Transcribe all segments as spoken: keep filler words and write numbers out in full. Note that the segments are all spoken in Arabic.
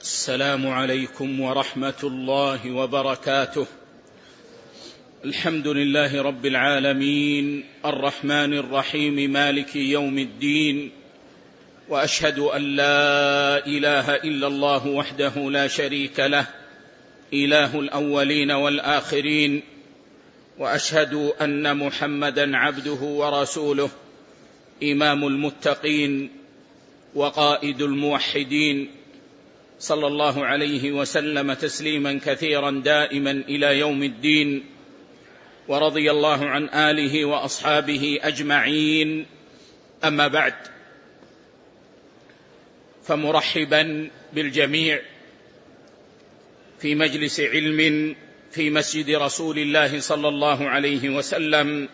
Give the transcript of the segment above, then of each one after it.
السلام عليكم ورحمة الله وبركاته. الحمد لله رب العالمين الرحمن الرحيم مالك يوم الدين، وأشهد أن لا إله إلا الله وحده لا شريك له إله الأولين والآخرين، وأشهد أن محمدًا عبده ورسوله إمام المتقين وقائد الموحدين، صلى الله عليه وسلم تسليما كثيرا دائما إلى يوم الدين، ورضي الله عن آله وأصحابه أجمعين. أما بعد، فمرحبا بالجميع في مجلس علم في مسجد رسول الله صلى الله عليه وسلم،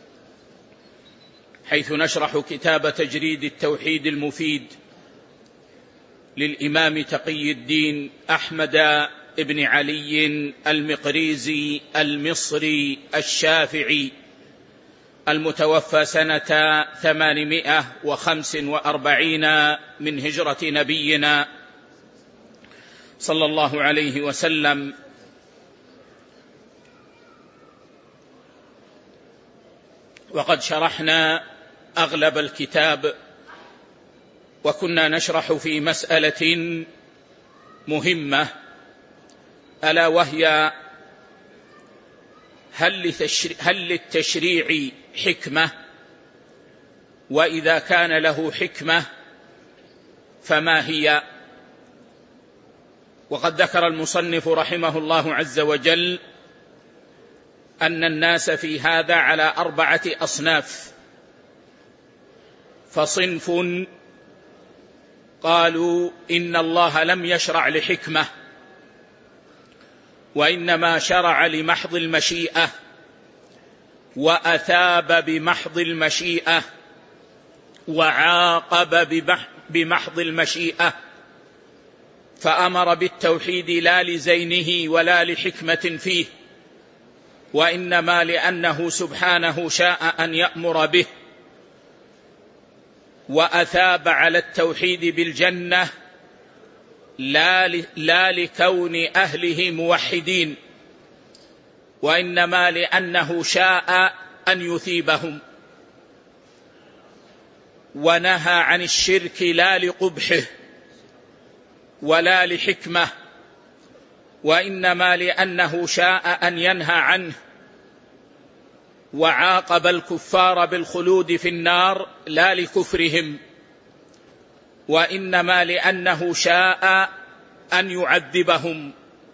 حيث نشرح كتاب تجريد التوحيد المفيد للإمام تقي الدين أحمد بن علي المقريزي المصري الشافعي، المتوفى سنة ثمانمائة وخمس وأربعين من هجرة نبينا صلى الله عليه وسلم. وقد شرحنا أغلب الكتاب، وكنا نشرح في مسألة مهمة، ألا وهي هل للتشريع حكمة؟ وإذا كان له حكمة فما هي؟ وقد ذكر المصنف رحمه الله عز وجل أن الناس في هذا على أربعة أصناف. فصنف قالوا إن الله لم يشرع لحكمة، وإنما شرع لمحض المشيئة، وأثاب بمحض المشيئة، وعاقب بمحض المشيئة، فأمر بالتوحيد لا لزينه ولا لحكمة فيه، وإنما لأنه سبحانه شاء أن يأمر به. وأثاب على التوحيد بالجنة لا لكون أهله موحدين، وإنما لأنه شاء أن يثيبهم. ونهى عن الشرك لا لقبحه ولا لحكمة، وإنما لأنه شاء أن ينهى عنه. وعاقب الكفار بالخلود في النار لا لكفرهم، وإنما لأنه شاء أن يعذبهم.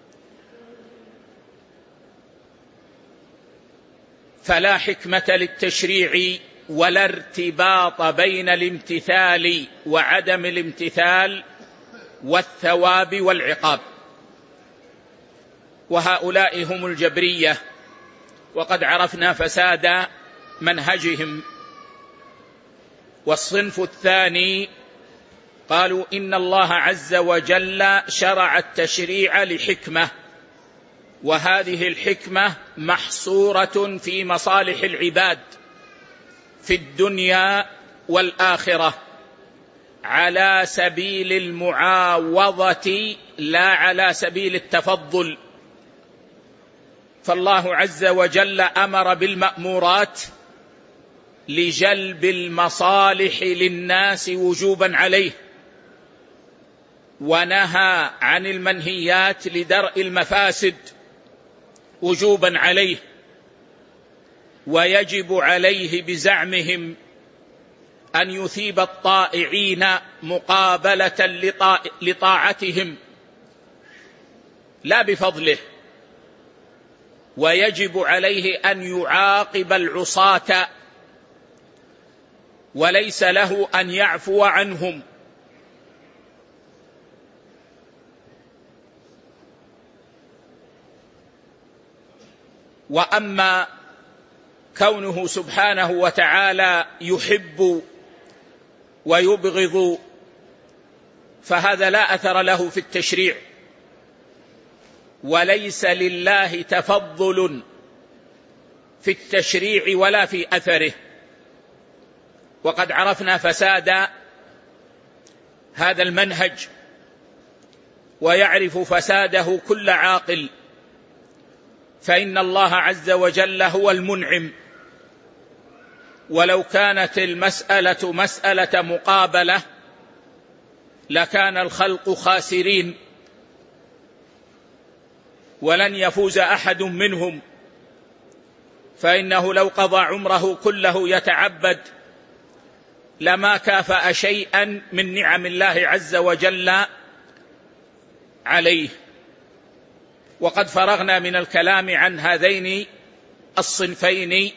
فلا حكمة للتشريع ولا ارتباط بين الامتثال وعدم الامتثال والثواب والعقاب، وهؤلاء هم الجبرية، وقد عرفنا فساد منهجهم. والصنف الثاني قالوا إن الله عز وجل شرع التشريع لحكمة، وهذه الحكمة محصورة في مصالح العباد في الدنيا والآخرة على سبيل المعاوضة لا على سبيل التفضل. فالله عز وجل أمر بالمأمورات لجلب المصالح للناس وجوبا عليه، ونهى عن المنهيات لدرء المفاسد وجوبا عليه. ويجب عليه بزعمهم أن يثيب الطائعين مقابلة لطاعتهم لا بفضله، ويجب عليه أن يعاقب العصاة، وليس له أن يعفو عنهم. وأما كونه سبحانه وتعالى يحب ويبغض فهذا لا أثر له في التشريع، وليس لله تفضل في التشريع ولا في أثره. وقد عرفنا فساد هذا المنهج ويعرف فساده كل عاقل، فإن الله عز وجل هو المنعم. ولو كانت المسألة مسألة مقابلة لكان الخلق خاسرين ولن يفوز أحد منهم، فإنه لو قضى عمره كله يتعبد لما كافأ شيئا من نعم الله عز وجل عليه. وقد فرغنا من الكلام عن هذين الصنفين،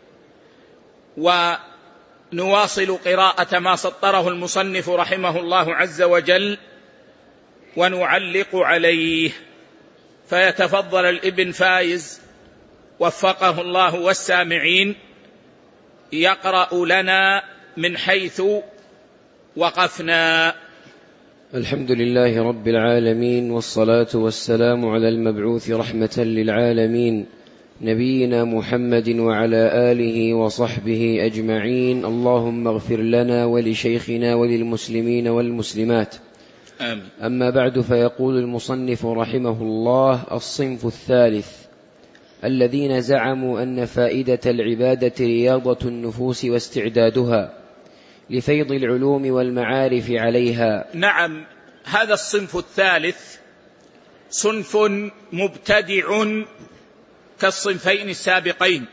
ونواصل قراءة ما سطره المصنف رحمه الله عز وجل ونعلق عليه. فيتفضل الابن فايز وفقه الله والسامعين يقرأ لنا من حيث وقفنا. الحمد لله رب العالمين، والصلاة والسلام على المبعوث رحمة للعالمين نبينا محمد وعلى آله وصحبه أجمعين. اللهم اغفر لنا ولشيخنا وللمسلمين والمسلمات، آمين. أما بعد، فيقول المصنف رحمه الله: الصنف الثالث الذين زعموا أن فائدة العبادة رياضة النفوس واستعدادها لفيض العلوم والمعارف عليها. نعم، هذا الصنف الثالث صنف مبتدع كالصنفين السابقين.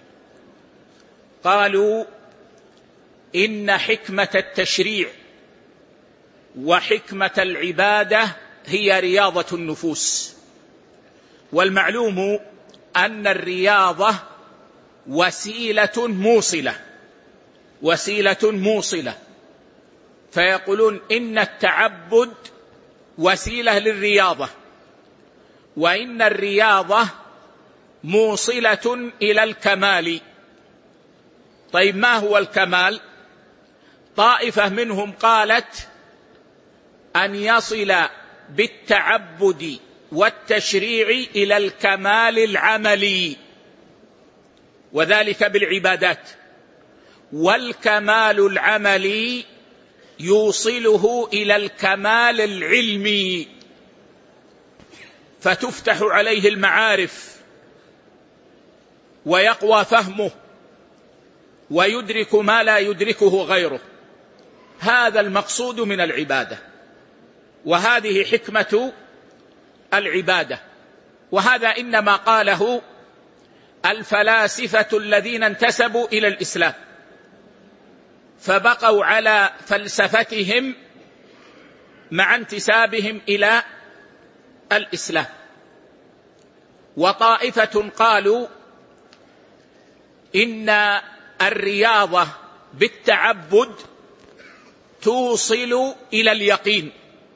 قالوا إن حكمة التشريع وحكمة العبادة هي رياضة النفوس، والمعلوم أن الرياضة وسيلة موصلة وسيلة موصلة فيقولون إن التعبد وسيلة للرياضة، وإن الرياضة موصلة إلى الكمال. طيب، ما هو الكمال؟ طائفة منهم قالت أن يصل بالتعبد والتشريع إلى الكمال العملي، وذلك بالعبادات، والكمال العملي يوصله إلى الكمال العلمي، فتفتح عليه المعارف ويقوى فهمه ويدرك ما لا يدركه غيره. هذا المقصود من العبادة، وهذه حكمة العبادة. وهذا إنما قاله الفلاسفة الذين انتسبوا إلى الإسلام، فبقوا على فلسفتهم مع انتسابهم إلى الإسلام. وطائفة قالوا إن الرياضة بالتعبد توصل إلى اليقين،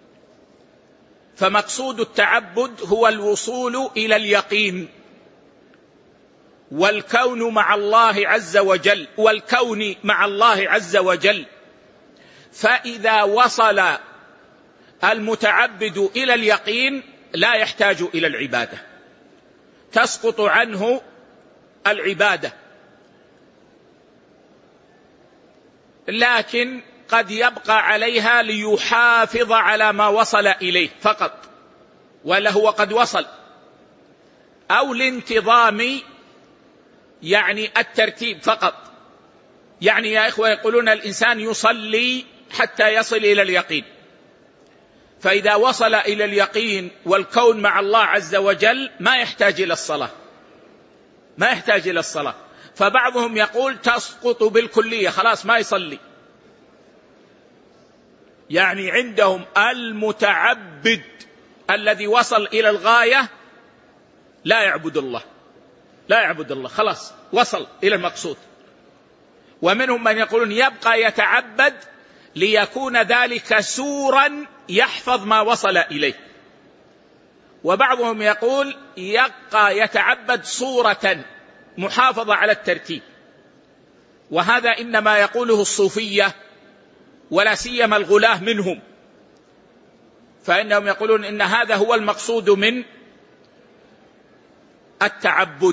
فمقصود التعبد هو الوصول إلى اليقين والكون مع الله عز وجل والكون مع الله عز وجل. فإذا وصل المتعبد إلى اليقين لا يحتاج إلى العبادة، تسقط عنه العبادة، لكن قد يبقى عليها ليحافظ على ما وصل إليه فقط، ولا هو قد وصل، أو لانتظام يعني الترتيب فقط. يعني يا إخوة يقولون الإنسان يصلي حتى يصل إلى اليقين، فإذا وصل إلى اليقين والكون مع الله عز وجل ما يحتاج إلى الصلاة، ما يحتاج إلى الصلاة. فبعضهم يقول تسقط بالكلية، خلاص ما يصلي. يعني عندهم المتعبد الذي وصل إلى الغاية لا يعبد الله، لا يعبد الله، خلاص وصل إلى المقصود. ومنهم من يقولون يبقى يتعبد ليكون ذلك سورا يحفظ ما وصل إليه. وبعضهم يقول يبقى يتعبد صورة محافظة على الترتيب. وهذا إنما يقوله الصوفية، ولا سيما الغلاة منهم، فإنهم يقولون إن هذا هو المقصود من التعبد.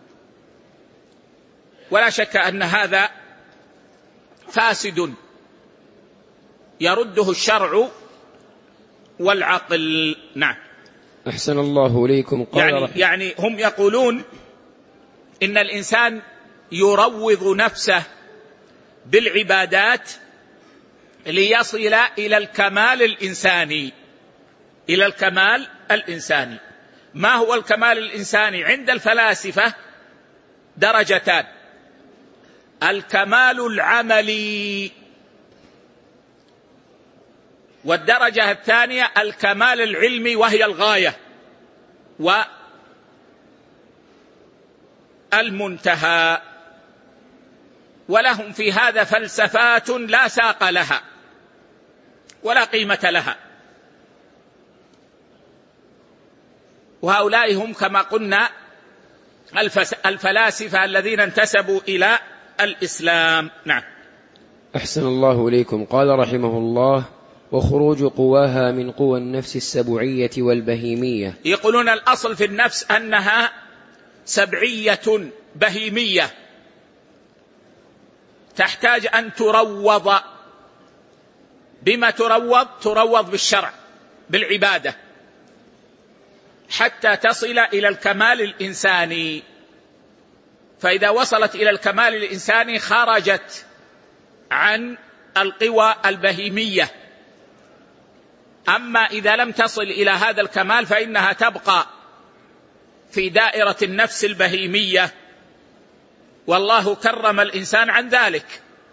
ولا شك أن هذا فاسد يرده الشرع والعقل. نعم. أحسن الله إليكم. قال يعني, يعني هم يقولون إن الإنسان يروض نفسه بالعبادات ليصل إلى الكمال الإنساني. إلى الكمال الإنساني. ما هو الكمال الإنساني؟ عند الفلاسفة درجتان: الكمال العملي، والدرجة الثانية الكمال العلمي وهي الغاية والمنتهى. ولهم في هذا فلسفات لا ساق لها ولا قيمة لها. وهؤلاء هم كما قلنا الفلاسفة الذين انتسبوا إلى الإسلام. نعم. أحسن الله إليكم. قال رحمه الله: وخروج قواها من قوى النفس السبعية والبهيمية. يقولون الأصل في النفس أنها سبعية بهيمية، تحتاج أن تروض. بما تروض؟ تروض بالشرع، بالعبادة، حتى تصل إلى الكمال الإنساني. فإذا وصلت إلى الكمال الإنساني خرجت عن القوى البهيمية. أما إذا لم تصل إلى هذا الكمال فإنها تبقى في دائرة النفس البهيمية، والله كرم الإنسان عن ذلك.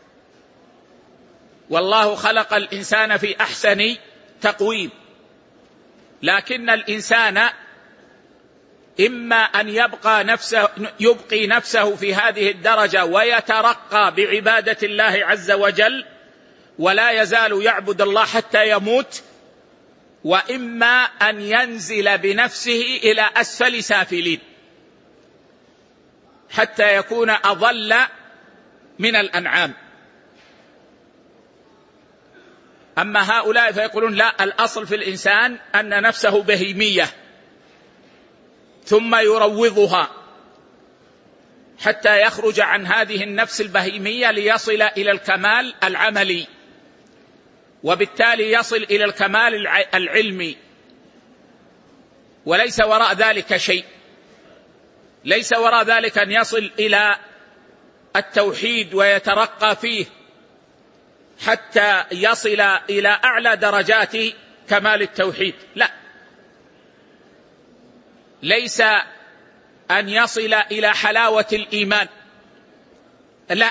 والله خلق الإنسان في أحسن تقويم، لكن الإنسان إما أن يبقى نفسه يبقي نفسه في هذه الدرجة ويترقى بعبادة الله عز وجل ولا يزال يعبد الله حتى يموت، وإما أن ينزل بنفسه إلى أسفل سافلين حتى يكون أضل من الأنعام. أما هؤلاء فيقولون لا، الأصل في الإنسان أن نفسه بهيمية، ثم يروضها حتى يخرج عن هذه النفس البهيمية ليصل إلى الكمال العملي، وبالتالي يصل إلى الكمال العلمي. وليس وراء ذلك شيء، ليس وراء ذلك أن يصل إلى التوحيد ويترقى فيه حتى يصل إلى أعلى درجات كمال التوحيد، لا، ليس أن يصل إلى حلاوة الإيمان، لا،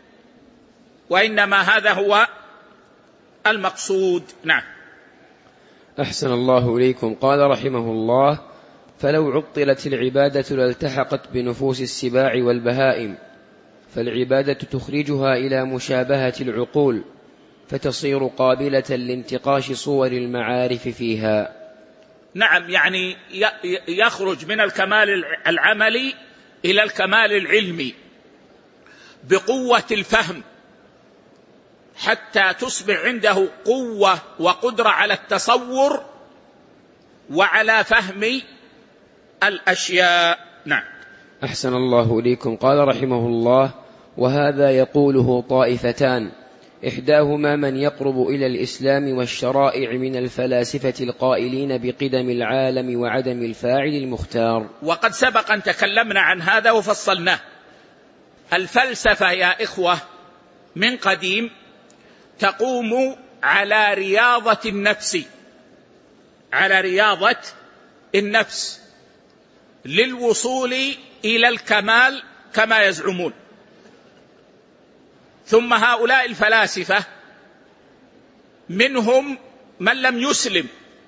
وإنما هذا هو المقصود. نعم. أحسن الله إليكم. قال رحمه الله: فلو عطلت العبادة لالتحقت بنفوس السباع والبهائم، فالعبادة تخرجها إلى مشابهة العقول فتصير قابلة لانتقاش صور المعارف فيها. نعم، يعني يخرج من الكمال العملي إلى الكمال العلمي بقوة الفهم، حتى تصبح عنده قوة وقدرة على التصور وعلى فهم الأشياء. نعم. أحسن الله إليكم. قال رحمه الله: وهذا يقوله طائفتان، إحداهما من يقرب إلى الإسلام والشرائع من الفلاسفة القائلين بقدم العالم وعدم الفاعل المختار. وقد سبق أن تكلمنا عن هذا وفصلناه. الفلسفة يا إخوة من قديم تقوم على رياضة النفس، على رياضة النفس للوصول إلى الكمال كما يزعمون. ثم هؤلاء الفلاسفة منهم من لم يسلم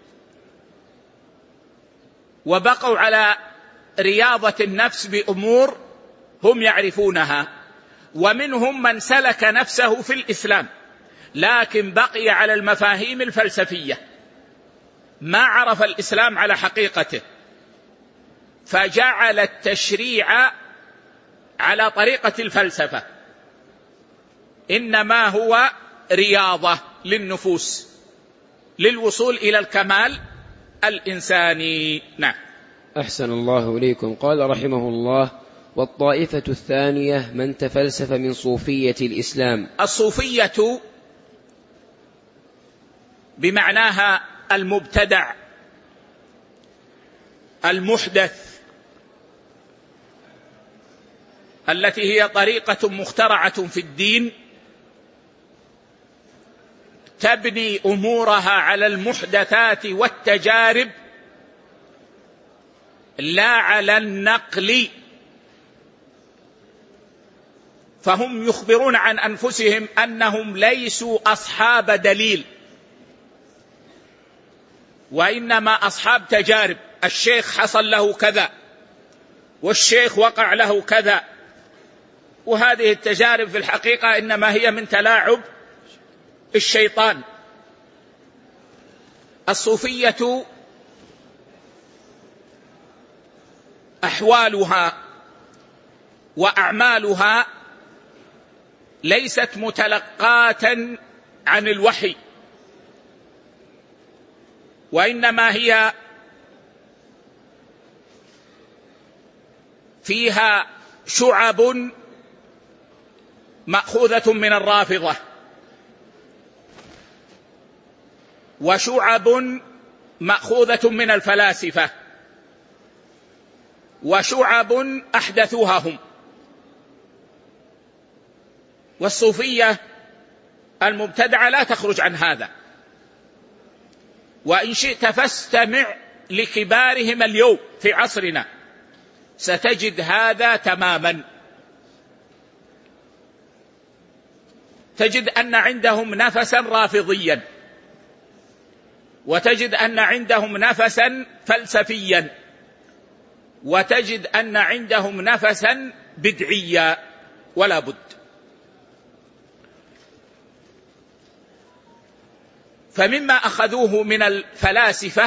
وبقوا على رياضة النفس بأمور هم يعرفونها، ومنهم من سلك نفسه في الإسلام لكن بقي على المفاهيم الفلسفية، ما عرف الإسلام على حقيقته، فجعل التشريع على طريقة الفلسفة، إنما هو رياضة للنفوس للوصول إلى الكمال الإنساني. نعم. أحسن الله إليكم. قال رحمه الله: والطائفة الثانية من تفلسف من صوفية الإسلام. الصوفية بمعناها المبتدع المحدث التي هي طريقة مخترعة في الدين تبني أمورها على المحدثات والتجارب لا على النقل، فهم يخبرون عن أنفسهم أنهم ليسوا أصحاب دليل، وإنما أصحاب تجارب. الشيخ حصل له كذا، والشيخ وقع له كذا، وهذه التجارب في الحقيقة إنما هي من تلاعب الشيطان. الصوفية أحوالها وأعمالها ليست متلقاة عن الوحي، وإنما هي فيها شعب مأخوذة من الرافضة، وشعب مأخوذة من الفلاسفة، وشعب أحدثوها هم. والصوفية المبتدعة لا تخرج عن هذا، وإن شئت فاستمع لكبارهم اليوم في عصرنا ستجد هذا تماما. تجد أن عندهم نفسا رافضيا، وتجد أن عندهم نفسا فلسفيا، وتجد أن عندهم نفسا بدعيا، ولا بد. فمما أخذوه من الفلاسفة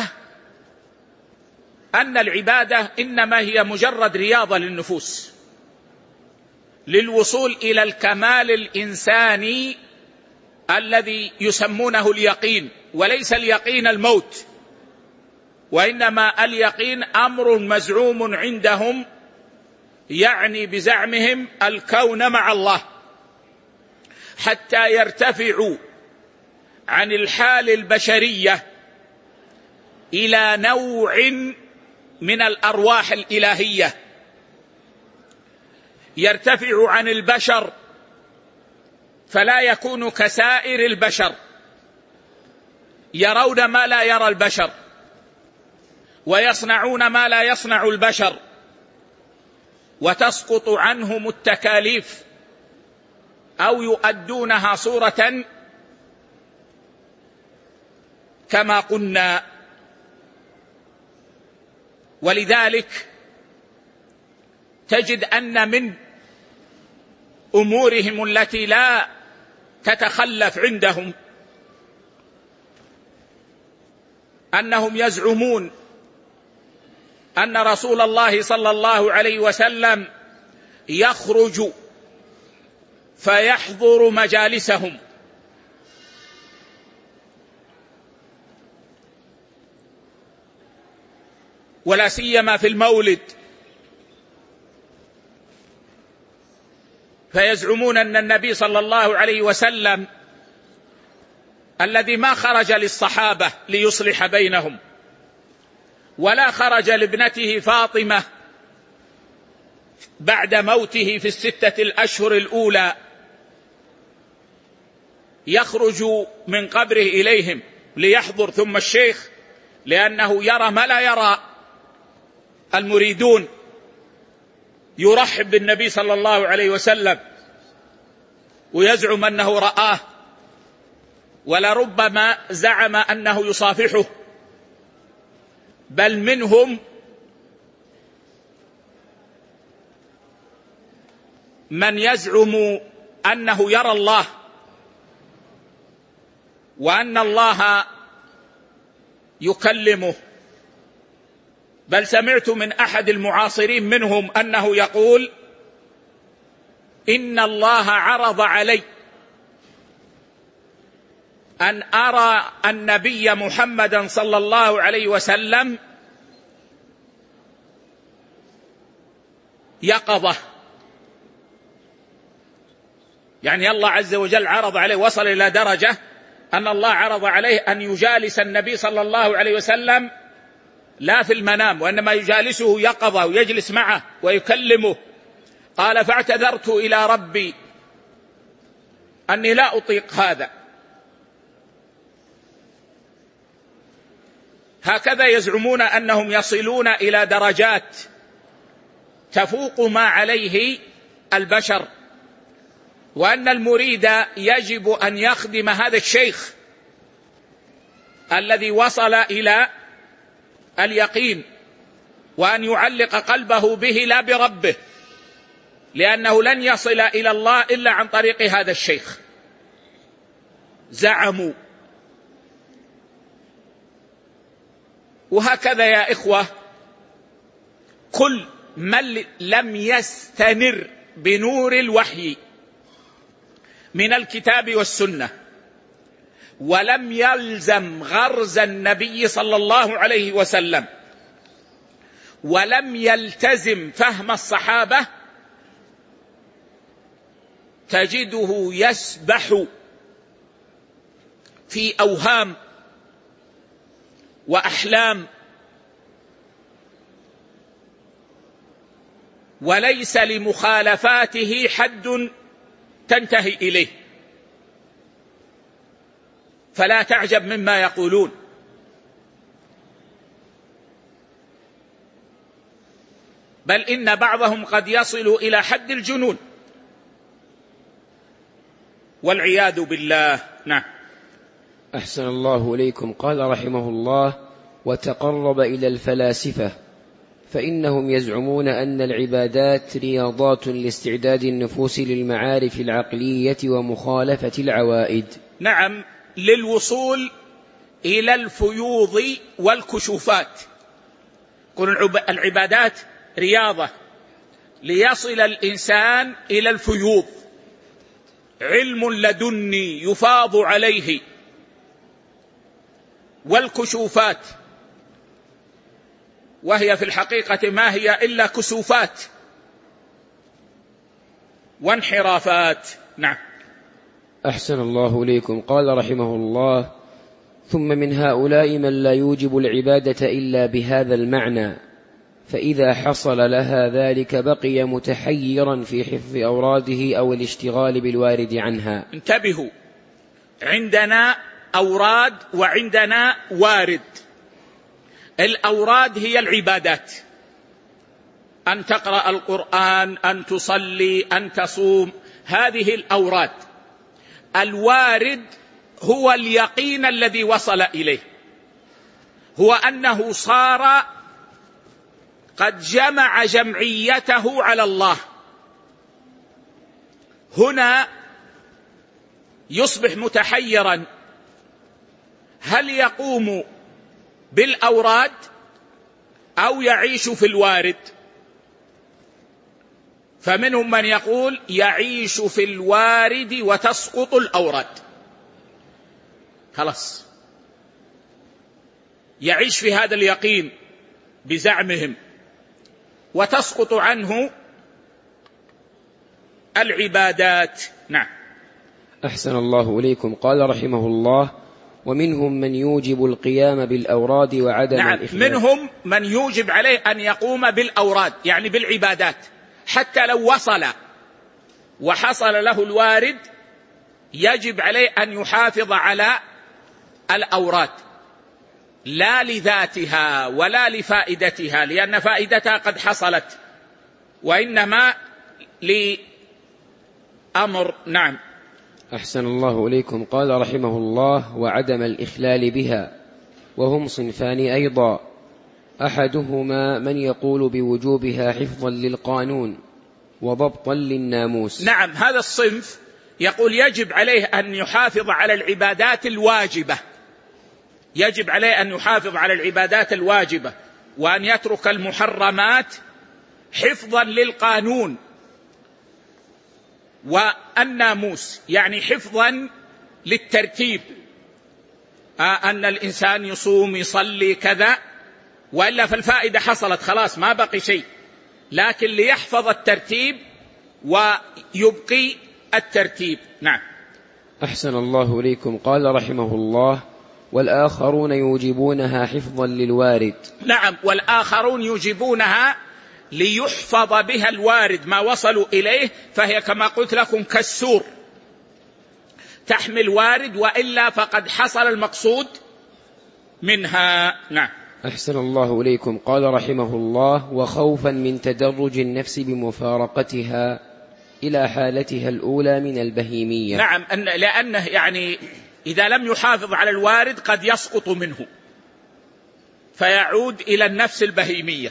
أن العبادة إنما هي مجرد رياضة للنفوس للوصول إلى الكمال الإنساني الذي يسمونه اليقين، وليس اليقين الموت، وإنما اليقين أمر مزعوم عندهم، يعني بزعمهم الكون مع الله، حتى يرتفعوا عن الحال البشرية إلى نوع من الأرواح الإلهية، يرتفع عن البشر فلا يكون كسائر البشر، يرون ما لا يرى البشر، ويصنعون ما لا يصنع البشر، وتسقط عنهم التكاليف أو يؤدونها صورة كما قلنا. ولذلك تجد أن من أمورهم التي لا تتخلف عندهم أنهم يزعمون أن رسول الله صلى الله عليه وسلم يخرج فيحضر مجالسهم، ولا سيما في المولد، فيزعمون أن النبي صلى الله عليه وسلم الذي ما خرج للصحابة ليصلح بينهم، ولا خرج لابنته فاطمة بعد موته في الستة الأشهر الأولى، يخرج من قبره إليهم ليحضر، ثم الشيخ لأنه يرى ما لا يرى المريدون يرحب بالنبي صلى الله عليه وسلم ويزعم أنه رآه، ولربما زعم أنه يصافحه، بل منهم من يزعم أنه يرى الله، وأن الله يكلمه. بل سمعت من أحد المعاصرين منهم أنه يقول: إن الله عرض علي أن أرى النبي محمدا صلى الله عليه وسلم يقظة، يعني الله عز وجل عرض عليه، وصل إلى درجة أن الله عرض عليه أن يجالس النبي صلى الله عليه وسلم لا في المنام، وإنما يجالسه يقظة ويجلس معه ويكلمه. قال: فاعتذرت إلى ربي أني لا أطيق هذا. هكذا يزعمون أنهم يصلون إلى درجات تفوق ما عليه البشر، وأن المريد يجب أن يخدم هذا الشيخ الذي وصل إلى اليقين، وأن يعلق قلبه به لا بربه، لأنه لن يصل إلى الله إلا عن طريق هذا الشيخ. زعموا. وهكذا يا إخوة، كل من لم يستنر بنور الوحي من الكتاب والسنة، ولم يلزم غرز النبي صلى الله عليه وسلم، ولم يلتزم فهم الصحابة، تجده يسبح في أوهام وأحلام، وليس لمخالفاته حد تنتهي إليه. فلا تعجب مما يقولون. بل إن بعضهم قد يصل إلى حد الجنون والعياذ بالله. نعم. أحسن الله إليكم. قال رحمه الله: وتقرب إلى الفلاسفة، فإنهم يزعمون أن العبادات رياضات لاستعداد النفوس للمعارف العقلية ومخالفة العوائد. نعم، للوصول إلى الفيوض والكشوفات. كل العبادات رياضة ليصل الإنسان إلى الفيوض، علم لدني يفاض عليه، والكشوفات، وهي في الحقيقة ما هي إلا كسوفات وانحرافات. نعم. أحسن الله إليكم. قال رحمه الله: ثم من هؤلاء من لا يوجب العبادة إلا بهذا المعنى، فإذا حصل لها ذلك بقي متحيرا في حفظ أوراده أو الاشتغال بالوارد عنها. انتبهوا، عندنا أوراد وعندنا وارد. الأوراد هي العبادات، أن تقرأ القرآن، أن تصلي، أن تصوم، هذه الأوراد. الوارد هو اليقين الذي وصل إليه، هو أنه صار قد جمع جمعيته على الله. هنا يصبح متحيرا، هل يقوم بالأوراد أو يعيش في الوارد؟ فمنهم من يقول يعيش في الوارد وتسقط الأوراد، خلاص يعيش في هذا اليقين بزعمهم، وتسقط عنه العبادات. نعم. أحسن الله إليكم. قال رحمه الله: ومنهم من يوجب القيام بالأوراد وعدم نعم الإخلاص. منهم من يوجب عليه أن يقوم بالأوراد، يعني بالعبادات، حتى لو وصل وحصل له الوارد يجب عليه أن يحافظ على الأوراد، لا لذاتها ولا لفائدتها، لأن فائدتها قد حصلت، وإنما لأمر. نعم. أحسن الله إليكم. قال رحمه الله: وعدم الإخلال بها، وهم صنفان أيضا، أحدهما من يقول بوجوبها حفظا للقانون وضبطا للناموس. نعم، هذا الصنف يقول يجب عليه أن يحافظ على العبادات الواجبة، يجب عليه أن يحافظ على العبادات الواجبة وأن يترك المحرمات حفظا للقانون والناموس، يعني حفظا للترتيب، أن الإنسان يصوم يصلي كذا، وإلا فالفائدة حصلت خلاص ما بقي شيء، لكن ليحفظ الترتيب ويبقي الترتيب. نعم. أحسن الله إليكم. قال رحمه الله: والآخرون يوجبونها حفظا للوارد. نعم، والآخرون يوجبونها ليحفظ بها الوارد ما وصلوا إليه، فهي كما قلت لكم كالسور تحمل وارد، وإلا فقد حصل المقصود منها. نعم. أحسن الله إليكم. قال رحمه الله: وخوفا من تدرج النفس بمفارقتها إلى حالتها الأولى من البهيمية. نعم، أن لأنه يعني إذا لم يحافظ على الوارد قد يسقط منه فيعود إلى النفس البهيمية،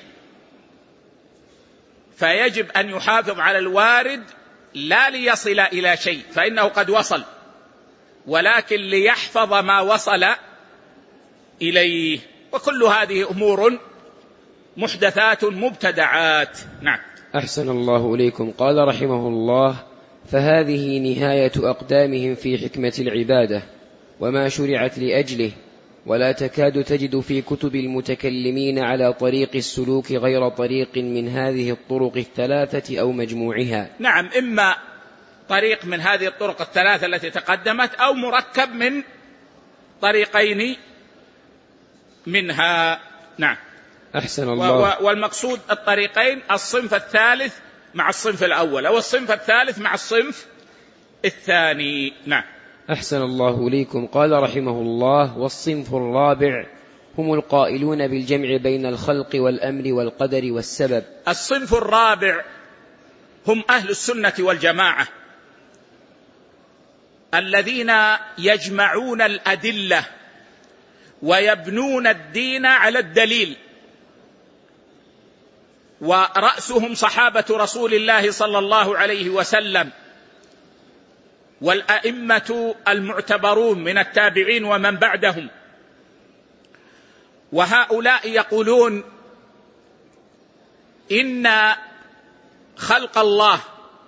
فيجب أن يحافظ على الوارد لا ليصل إلى شيء فإنه قد وصل، ولكن ليحفظ ما وصل إليه. وكل هذه أمور محدثات مبتدعات. نعم. أحسن الله إليكم. قال رحمه الله: فهذه نهاية أقدامهم في حكمة العبادة وما شرعت لأجله، ولا تكاد تجد في كتب المتكلمين على طريق السلوك غير طريق من هذه الطرق الثلاثة أو مجموعها. نعم، إما طريق من هذه الطرق الثلاثة التي تقدمت، أو مركب من طريقين منها. نعم. أحسن الله. والمقصود الطريقين الصنف الثالث مع الصنف الأول، أو الصنف الثالث مع الصنف الثاني. نعم. أحسن الله إليكم. قال رحمه الله: والصنف الرابع هم القائلون بالجمع بين الخلق والأمر والقدر والسبب. الصنف الرابع هم أهل السنة والجماعة الذين يجمعون الأدلة ويبنون الدين على الدليل، ورأسهم صحابة رسول الله صلى الله عليه وسلم والأئمة المعتبرون من التابعين ومن بعدهم. وهؤلاء يقولون إن خلق الله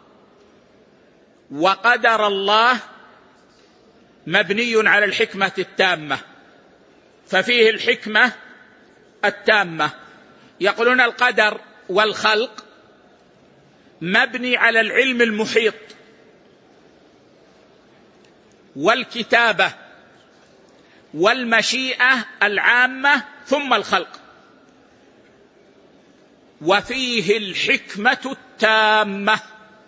وقدر الله مبني على الحكمة التامة، ففيه الحكمة التامة. يقولون القدر والخلق مبني على العلم المحيط والكتابة والمشيئة العامة ثم الخلق، وفيه الحكمة التامة.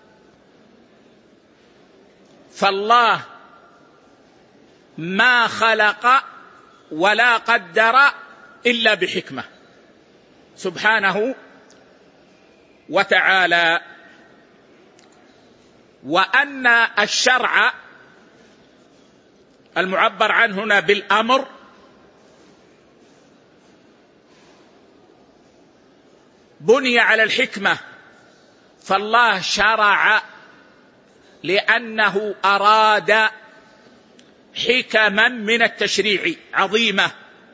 فالله ما خلق ولا قدر إلا بحكمة سبحانه وتعالى، وأن الشرع المعبر عنه هنا بالأمر بني على الحكمة، فالله شرع لأنه أراد حكما من التشريع عظيمة.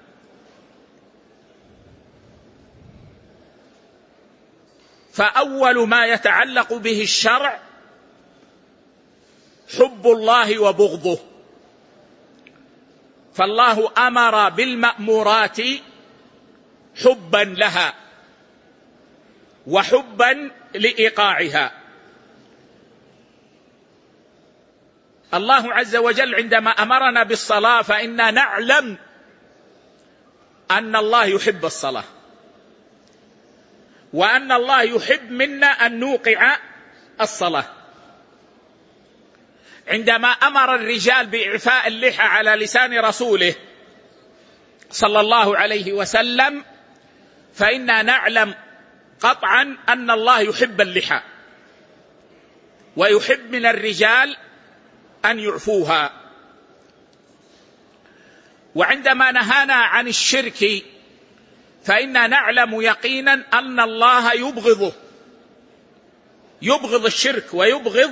فأول ما يتعلق به الشرع حب الله وبغضه، فالله أمر بالمأمورات حبا لها وحبا لإيقاعها. الله عز وجل عندما أمرنا بالصلاة فإنا نعلم أن الله يحب الصلاة، وأن الله يحب منا أن نوقع الصلاة. عندما أمر الرجال بإعفاء اللحى على لسان رسوله صلى الله عليه وسلم فإنا نعلم قطعا أن الله يحب اللحى ويحب من الرجال أن يعفوها. وعندما نهانا عن الشرك فإنا نعلم يقينا أن الله يبغضه، يبغض الشرك ويبغض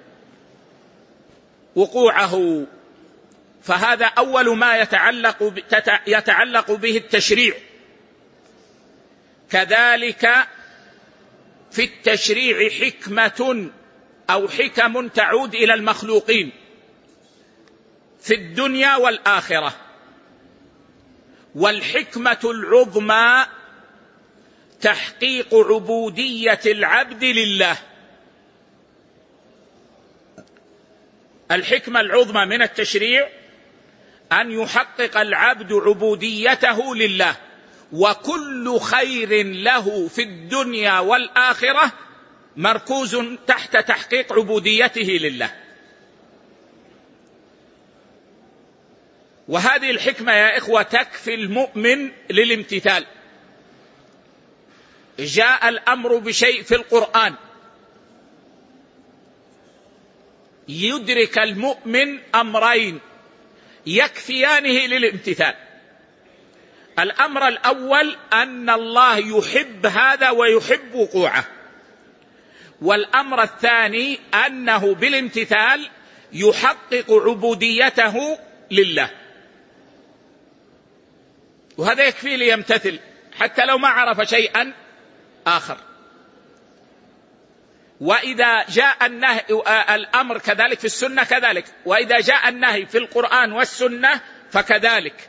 وقوعه. فهذا أول ما يتعلق يتعلق به التشريع. كذلك في التشريع حكمة أو حكم تعود إلى المخلوقين في الدنيا والآخرة، والحكمة العظمى تحقيق عبودية العبد لله. الحكمة العظمى من التشريع أن يحقق العبد عبوديته لله، وكل خير له في الدنيا والآخرة مركوز تحت تحقيق عبوديته لله. وهذه الحكمة يا إخوة تكفي المؤمن للامتثال. جاء الأمر بشيء في القرآن يدرك المؤمن أمرين يكفيانه للامتثال. الأمر الأول أن الله يحب هذا ويحب وقوعه، والأمر الثاني أنه بالامتثال يحقق عبوديته لله، وهذا يكفي ليمتثل حتى لو ما عرف شيئا آخر. وإذا جاء النهي الأمر كذلك في السنة كذلك، وإذا جاء النهي في القرآن والسنة فكذلك.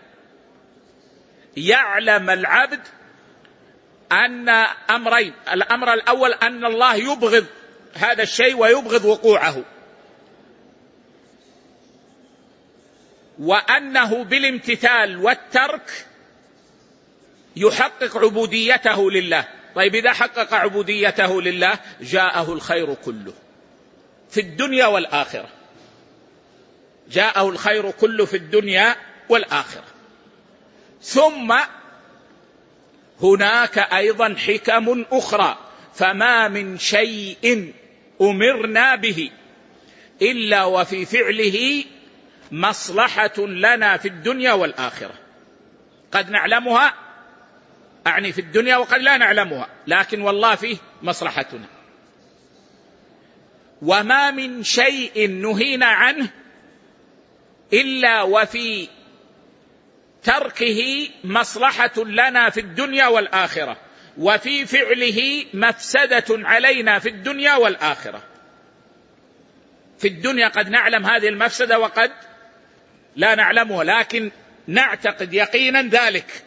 يعلم العبد أن أمرين: الأمر الأول أن الله يبغض هذا الشيء ويبغض وقوعه، وأنه بالامتثال والترك يحقق عبوديته لله. طيب إذا حقق عبوديته لله جاءه الخير كله في الدنيا والآخرة، جاءه الخير كله في الدنيا والآخرة. ثم هناك أيضا حكم أخرى: فما من شيء أمرنا به إلا وفي فعله مصلحة لنا في الدنيا والآخرة. قد نعلمها، أعني في الدنيا، وقد لا نعلمها، لكن والله فيه مصلحتنا. وما من شيء نهينا عنه إلا وفي تركه مصلحة لنا في الدنيا والآخرة، وفي فعله مفسدة علينا في الدنيا والآخرة. في الدنيا قد نعلم هذه المفسدة وقد لا نعلمها، لكن نعتقد يقينا ذلك.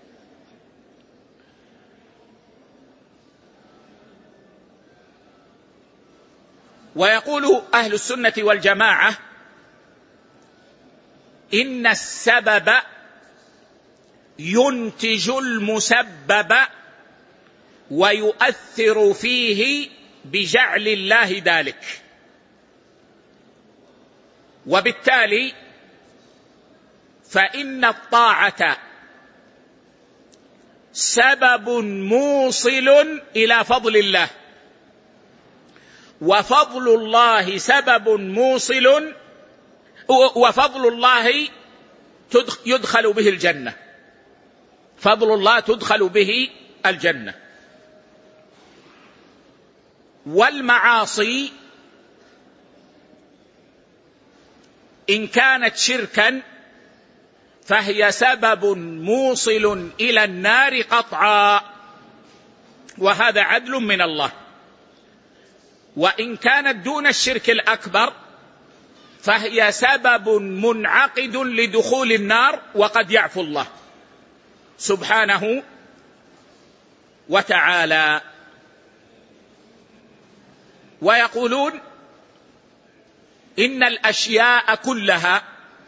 ويقول أهل السنة والجماعة: إن السبب ينتج المسبب ويؤثر فيه بجعل الله ذلك. وبالتالي فإن الطاعة سبب موصل إلى فضل الله، وفضل الله سبب موصل، وفضل الله يدخل به الجنة، فضل الله تدخل به الجنة. والمعاصي إن كانت شركا فهي سبب موصل إلى النار قطعا، وهذا عدل من الله. وإن كانت دون الشرك الأكبر فهي سبب منعقد لدخول النار، وقد يعفو الله سبحانه وتعالى. ويقولون إن الأشياء كلها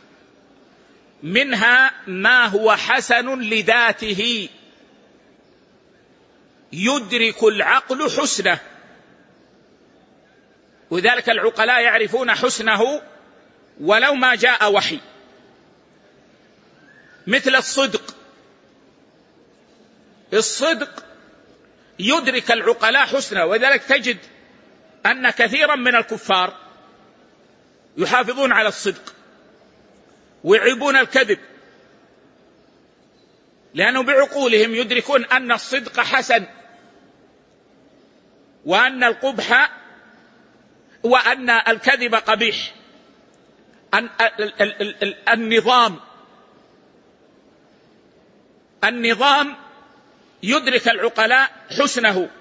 منها ما هو حسن لذاته يدرك العقل حسنه، وذلك العقلاء يعرفون حسنه ولو ما جاء وحي، مثل الصدق. الصدق يدرك العقلاء حسنه، وذلك تجد أن كثيرا من الكفار يحافظون على الصدق ويعيبون الكذب، لأنه بعقولهم يدركون أن الصدق حسن، وأن القبح وأن الكذب قبيح. النظام النظام يدرك العقلاء حسنه،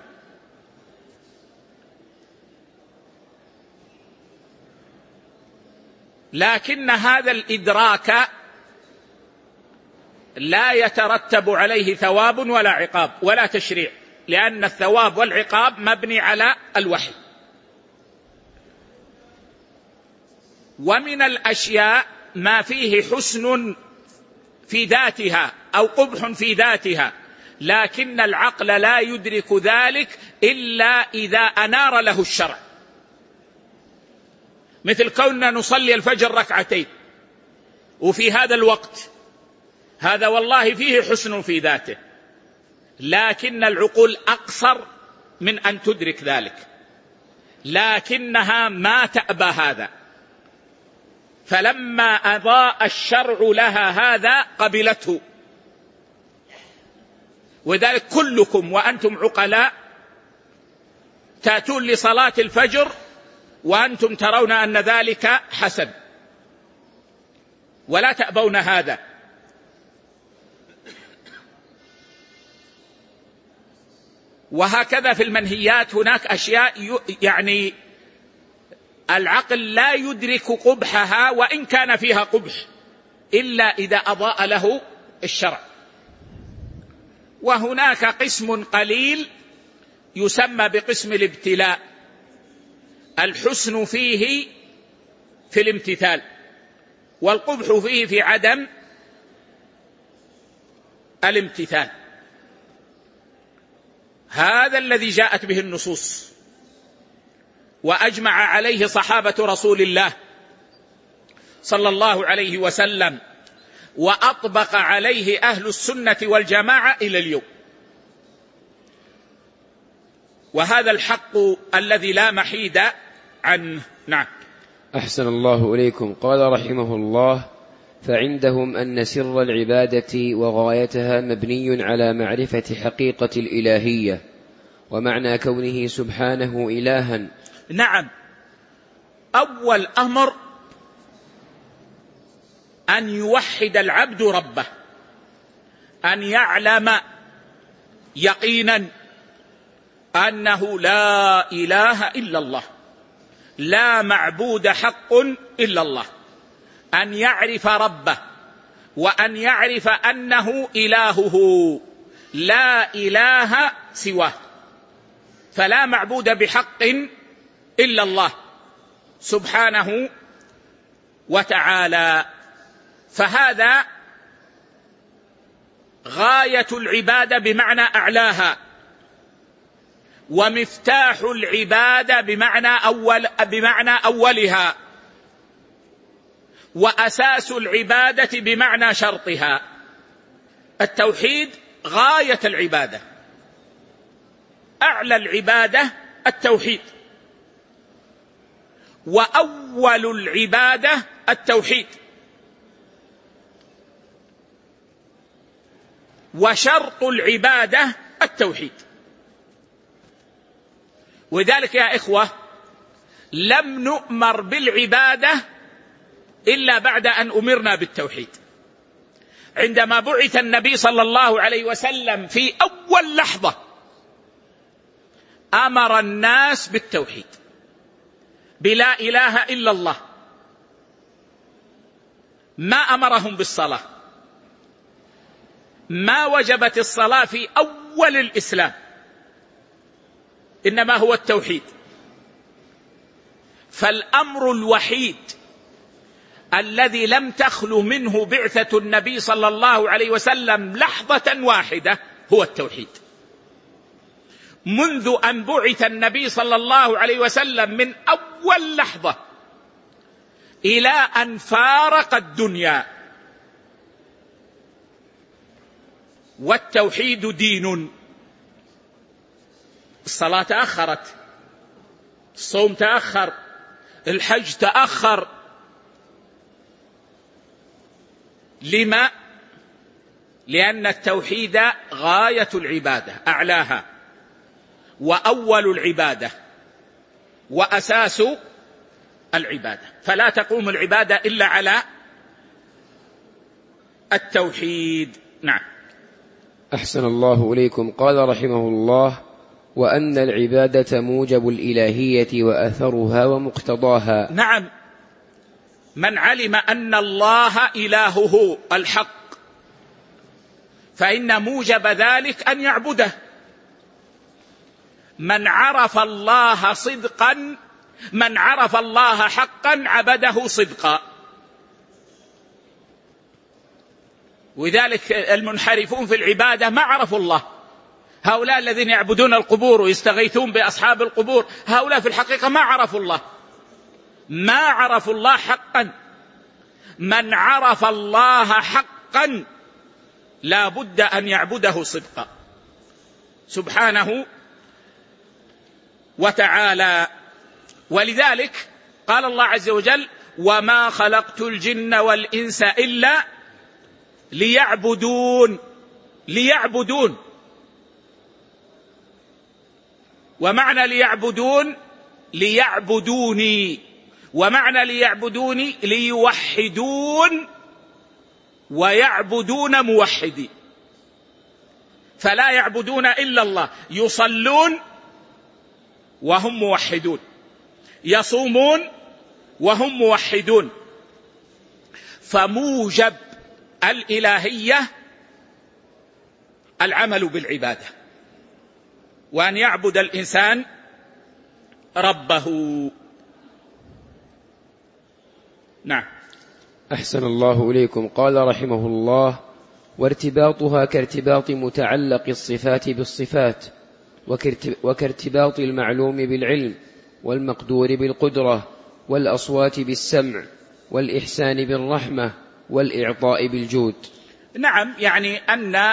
لكن هذا الإدراك لا يترتب عليه ثواب ولا عقاب ولا تشريع، لأن الثواب والعقاب مبني على الوحي. ومن الأشياء ما فيه حسن في ذاتها أو قبح في ذاتها، لكن العقل لا يدرك ذلك إلا إذا أنار له الشرع، مثل كوننا نصلي الفجر ركعتين وفي هذا الوقت، هذا والله فيه حسن في ذاته، لكن العقول أقصر من أن تدرك ذلك، لكنها ما تأبى هذا، فلما أضاء الشرع لها هذا قبلته. وذلك كلكم وأنتم عقلاء تأتون لصلاة الفجر وأنتم ترون أن ذلك حسن ولا تأبون هذا. وهكذا في المنهيات هناك أشياء يعني العقل لا يدرك قبحها وإن كان فيها قبح إلا إذا أضاء له الشرع. وهناك قسم قليل يسمى بقسم الابتلاء، الحسن فيه في الامتثال والقبح فيه في عدم الامتثال. هذا الذي جاءت به النصوص وأجمع عليه صحابة رسول الله صلى الله عليه وسلم، وأطبق عليه أهل السنة والجماعة إلى اليوم، وهذا الحق الذي لا محيد عنه. نعم. أحسن الله إليكم. قال رحمه الله: فعندهم أن سر العبادة وغايتها مبني على معرفة حقيقة الإلهية ومعنى كونه سبحانه إلها. نعم، أول أمر أن يوحد العبد ربه، أن يعلم يقينا أنه لا إله إلا الله، لا معبود حق إلا الله، أن يعرف ربه وأن يعرف أنه إلهه لا إله سواه، فلا معبود بحق إلا الله سبحانه وتعالى. فهذا غاية العبادة بمعنى أعلاها، ومفتاح العبادة بمعنى أول بمعنى أولها، وأساس العبادة بمعنى شرطها. التوحيد غاية العبادة، أعلى العبادة التوحيد، وأول العبادة التوحيد، وشرط العبادة التوحيد. وذلك يا إخوة لم نؤمر بالعبادة إلا بعد أن أمرنا بالتوحيد. عندما بعث النبي صلى الله عليه وسلم في أول لحظة أمر الناس بالتوحيد، بلا إله إلا الله، ما أمرهم بالصلاة، ما وجبت الصلاة في أول الإسلام، إنما هو التوحيد. فالأمر الوحيد الذي لم تخلو منه بعثة النبي صلى الله عليه وسلم لحظة واحدة هو التوحيد. منذ أن بعث النبي صلى الله عليه وسلم من أول لحظة إلى أن فارق الدنيا، والتوحيد دين. الصلاة تأخرت، الصوم تأخر، الحج تأخر، لما؟ لأن التوحيد غاية العبادة، أعلاها وأول العبادة وأساس العبادة، فلا تقوم العبادة إلا على التوحيد. نعم. أحسن الله إليكم. قال رحمه الله: وأن العبادة موجب الإلهية وأثرها ومقتضاها. نعم، من علم أن الله إلهه الحق فإن موجب ذلك أن يعبده. من عرف الله صدقا من عرف الله حقا عبده صدقا. وذلك المنحرفون في العبادة ما عرفوا الله. هؤلاء الذين يعبدون القبور ويستغيثون بأصحاب القبور، هؤلاء في الحقيقة ما عرفوا الله، ما عرفوا الله حقا. من عرف الله حقا لا بد أن يعبده صدقا سبحانه وتعالى. ولذلك قال الله عز وجل: وما خلقت الجن والإنس إلا ليعبدون. ليعبدون، ومعنى ليعبدون ليعبدوني، ومعنى ليعبدوني ليوحدون ويعبدون موحدي. فلا يعبدون إلا الله، يصلون وهم موحدون، يصومون وهم موحدون. فموجب الإلهية العمل بالعبادة، وأن يعبد الإنسان ربه. نعم. أحسن الله إليكم. قال رحمه الله: وارتباطها كارتباط متعلق الصفات بالصفات، وكارتباط المعلوم بالعلم، والمقدور بالقدرة، والأصوات بالسمع، والإحسان بالرحمة، والإعطاء بالجود. نعم، يعني أن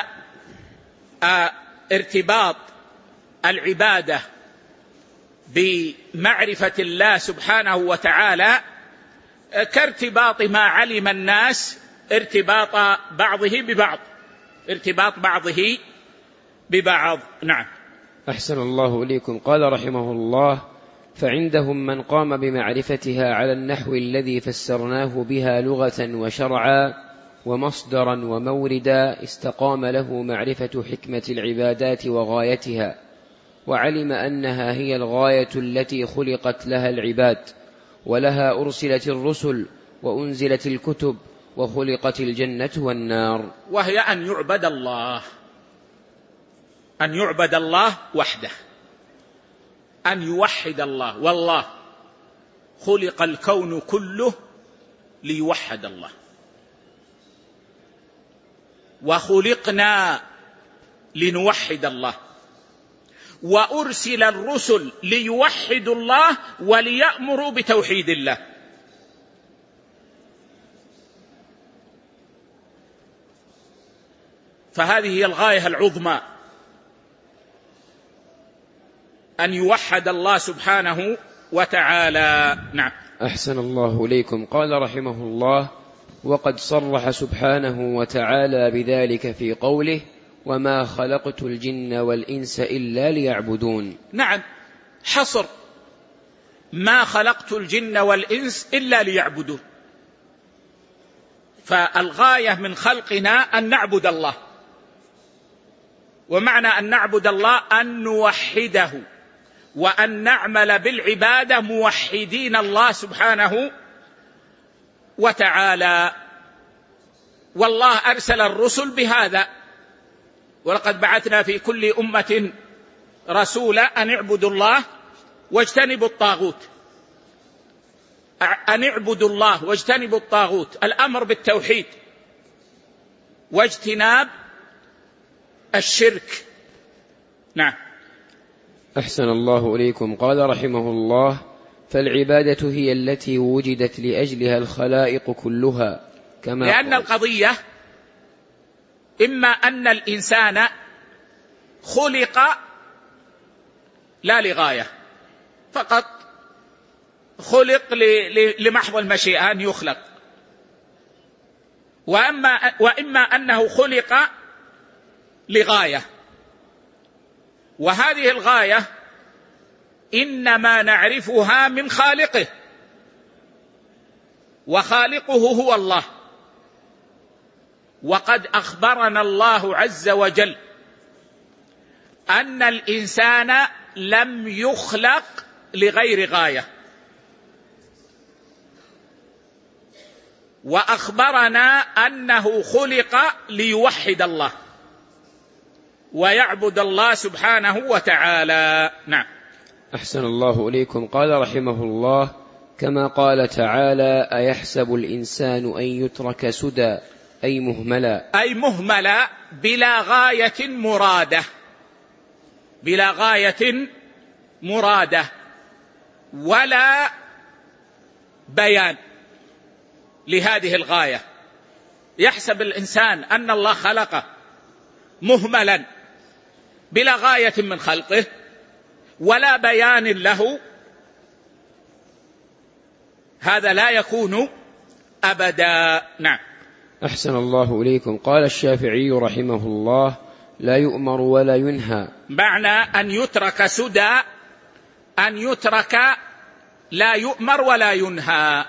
ارتباط العبادة بمعرفة الله سبحانه وتعالى كارتباط ما علم الناس ارتباط بعضه ببعض، ارتباط بعضه ببعض. نعم. أحسن الله إليكم. قال رحمه الله: فعندهم من قام بمعرفتها على النحو الذي فسرناه بها لغة وشرعا ومصدرا وموردا استقام له معرفة حكمة العبادات وغايتها، وعلم أنها هي الغاية التي خلقت لها العباد، ولها أرسلت الرسل وأنزلت الكتب وخلقت الجنة والنار. وهي أن يعبد الله، أن يعبد الله وحده، أن يوحد الله. والله خلق الكون كله ليوحد الله، وخلقنا لنوحد الله، وأرسل الرسل ليوحدوا الله وليأمروا بتوحيد الله. فهذه هي الغاية العظمى، أن يوحد الله سبحانه وتعالى. نعم. أحسن الله إليكم. قال رحمه الله: وقد صرح سبحانه وتعالى بذلك في قوله: وما خلقت الجن والإنس إلا ليعبدون. نعم، حصر ما خلقت الجن والإنس إلا ليعبدون. فالغاية من خلقنا أن نعبد الله، ومعنى أن نعبد الله أن نوحده، وأن نعمل بالعبادة موحدين الله سبحانه وتعالى. والله أرسل الرسل بهذا: ولقد بعثنا في كل أمة رسولا أن اعبدوا الله واجتنبوا الطاغوت. أن اعبدوا الله واجتنبوا الطاغوت، الأمر بالتوحيد واجتناب الشرك. نعم. أحسن الله إليكم. قال رحمه الله: فالعبادة هي التي وجدت لأجلها الخلائق كلها، كما لأن قال. القضية إما أن الإنسان خلق لا لغاية، فقط خلق لمحض المشيئة أن يخلق، وأما وإما أنه خلق لغاية، وهذه الغاية إنما نعرفها من خالقه، وخالقه هو الله. وقد أخبرنا الله عز وجل أن الإنسان لم يخلق لغير غاية، وأخبرنا أنه خلق ليوحد الله ويعبد الله سبحانه وتعالى. نعم. أحسن الله إليكم. قال رحمه الله: كما قال تعالى: أيحسب الإنسان أن يترك سدى، أي مهملا، أي مهملا بلا غاية مرادة، بلا غاية مرادة ولا بيان لهذه الغاية. يحسب الإنسان أن الله خلقه مهملا بلا غاية من خلقه ولا بيان له، هذا لا يكون أبدا. نعم. أحسن الله إليكم. قال الشافعي رحمه الله: لا يؤمر ولا ينهى. معنى أن يترك سدى أن يترك لا يؤمر ولا ينهى،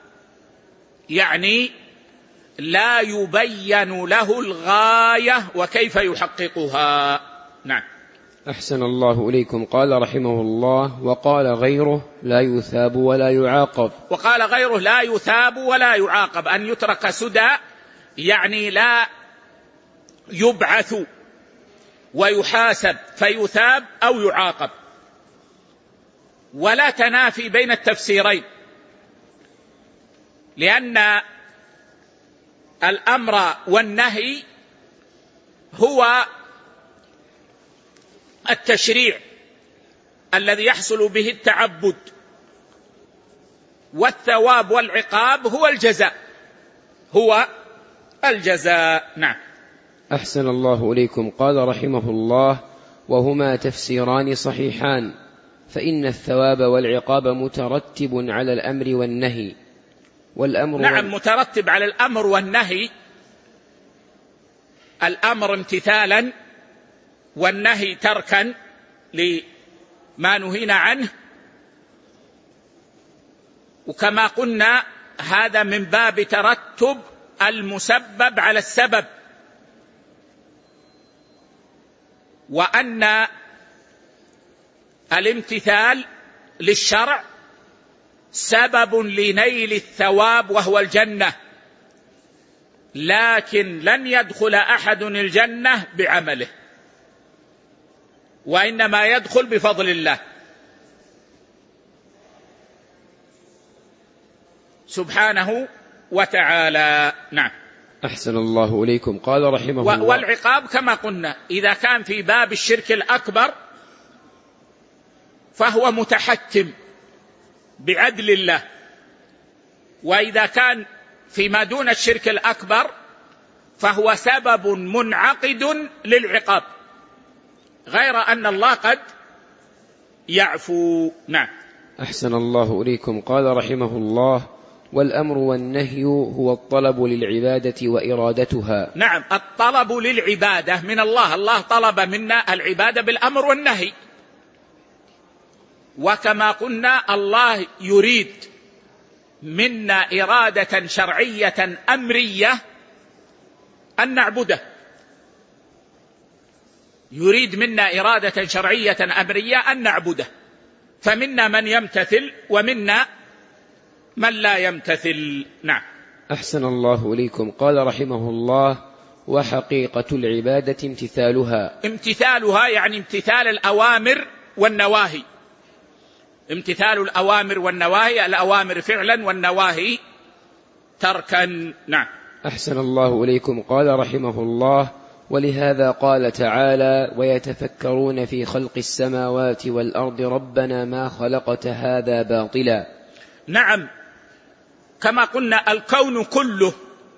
يعني لا يبين له الغاية وكيف يحققها. نعم. أحسن الله إليكم. قال رحمه الله: وقال غيره: لا يثاب ولا يعاقب. وقال غيره: لا يثاب ولا يعاقب. أن يترك سدى يعني لا يبعث ويحاسب فيثاب أو يعاقب، ولا تنافي بين التفسيرين، لأن الأمر والنهي هو التشريع الذي يحصل به التعبد، والثواب والعقاب هو الجزاء، هو الجزاء. نعم. أحسن الله إليكم. قال رحمه الله: وهما تفسيران صحيحان، فإن الثواب والعقاب مترتب على الأمر والنهي. والأمر نعم وال... مترتب على الأمر والنهي، الأمر امتثالا والنهي تركا لما نهينا عنه، وكما قلنا هذا من باب ترتب المسبب على السبب، وأن الامتثال للشرع سبب لنيل الثواب وهو الجنة، لكن لن يدخل أحد الجنة بعمله، وإنما يدخل بفضل الله سبحانه وتعالى. نعم. أحسن الله إليكم. قال رحمه الله: والعقاب كما قلنا إذا كان في باب الشرك الأكبر فهو متحتم بعدل الله، وإذا كان فيما دون الشرك الأكبر فهو سبب منعقد للعقاب، غير أن الله قد يعفو. نعم. أحسن الله إليكم. قال رحمه الله: والأمر والنهي هو الطلب للعبادة وإرادتها. نعم، الطلب للعبادة من الله، الله طلب منا العبادة بالأمر والنهي، وكما قلنا الله يريد منا إرادة شرعية أمرية أن نعبده، يريد منا إرادة شرعية أمرية أن نعبده، فمنا من يمتثل ومنا من لا يمتثل. نعم. أحسن الله إليكم. قال رحمه الله: وحقيقة العبادة امتثالها. امتثالها يعني امتثال الأوامر والنواهي، امتثال الأوامر والنواهي، الأوامر فعلا والنواهي تركا. نعم. أحسن الله إليكم. قال رحمه الله: ولهذا قال تعالى: ويتفكرون في خلق السماوات والأرض ربنا ما خلقت هذا باطلا. نعم، كما قلنا الكون كله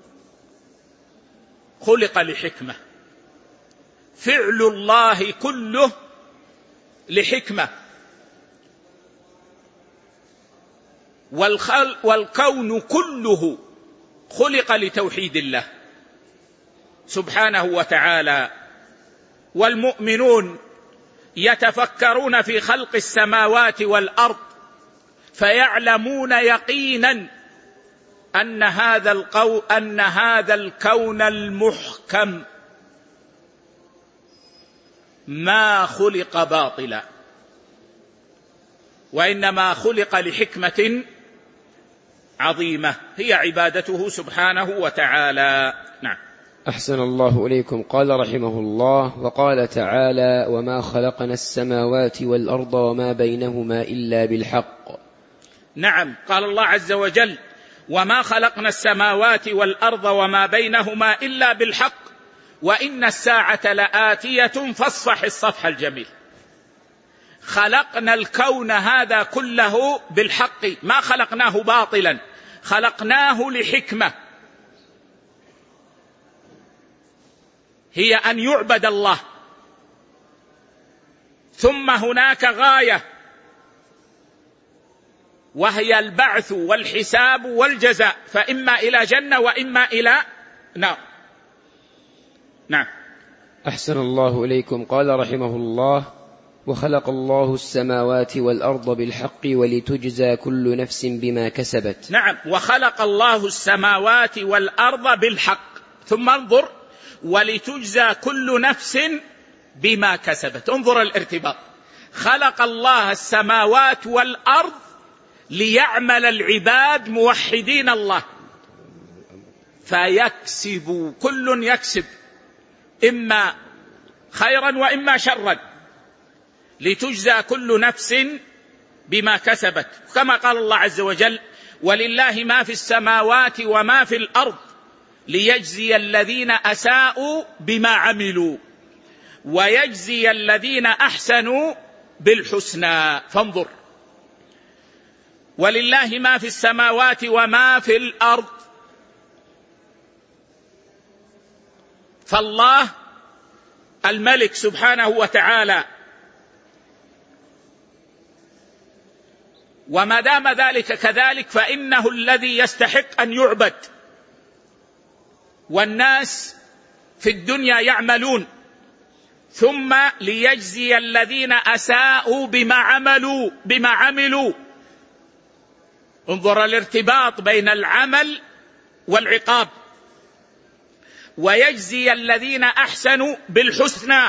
خلق لحكمة، فعل الله كله لحكمة، والكون كله خلق لتوحيد الله سبحانه وتعالى. والمؤمنون يتفكرون في خلق السماوات والأرض فيعلمون يقينا أن هذا القو أن هذا الكون المحكم ما خلق باطلا، وإنما خلق لحكمة عظيمة هي عبادته سبحانه وتعالى. نعم. أحسن الله إليكم. قال رحمه الله: وقال تعالى: وما خلقنا السماوات والأرض وما بينهما إلا بالحق. نعم، قال الله عز وجل: وما خلقنا السماوات والأرض وما بينهما إلا بالحق وإن الساعة لآتية فاصفح الصفح الجميل. خلقنا الكون هذا كله بالحق، ما خلقناه باطلا، خلقناه لحكمة، هي أن يعبد الله، ثم هناك غاية وهي البعث والحساب والجزاء، فإما إلى جنة وإما إلى نار. نعم. أحسن الله إليكم. قال رحمه الله: وخلق الله السماوات والأرض بالحق ولتجزى كل نفس بما كسبت. نعم، وخلق الله السماوات والأرض بالحق، ثم انظر: ولتجزى كل نفس بما كسبت. انظر الارتباط، خلق الله السماوات والأرض ليعمل العباد موحدين الله، فيكسب، كل يكسب إما خيرا وإما شرا، لتجزى كل نفس بما كسبت، كما قال الله عز وجل: ولله ما في السماوات وما في الأرض ليجزي الذين أساءوا بما عملوا ويجزي الذين أحسنوا بالحسنى. فانظر: ولله ما في السماوات وما في الأرض، فالله الملك سبحانه وتعالى، وما دام ذلك كذلك فإنه الذي يستحق أن يعبد، والناس في الدنيا يعملون، ثم ليجزي الذين أساءوا بما عملوا بما عملوا. انظر الارتباط بين العمل والعقاب. ويجزي الذين أحسنوا بالحسنى،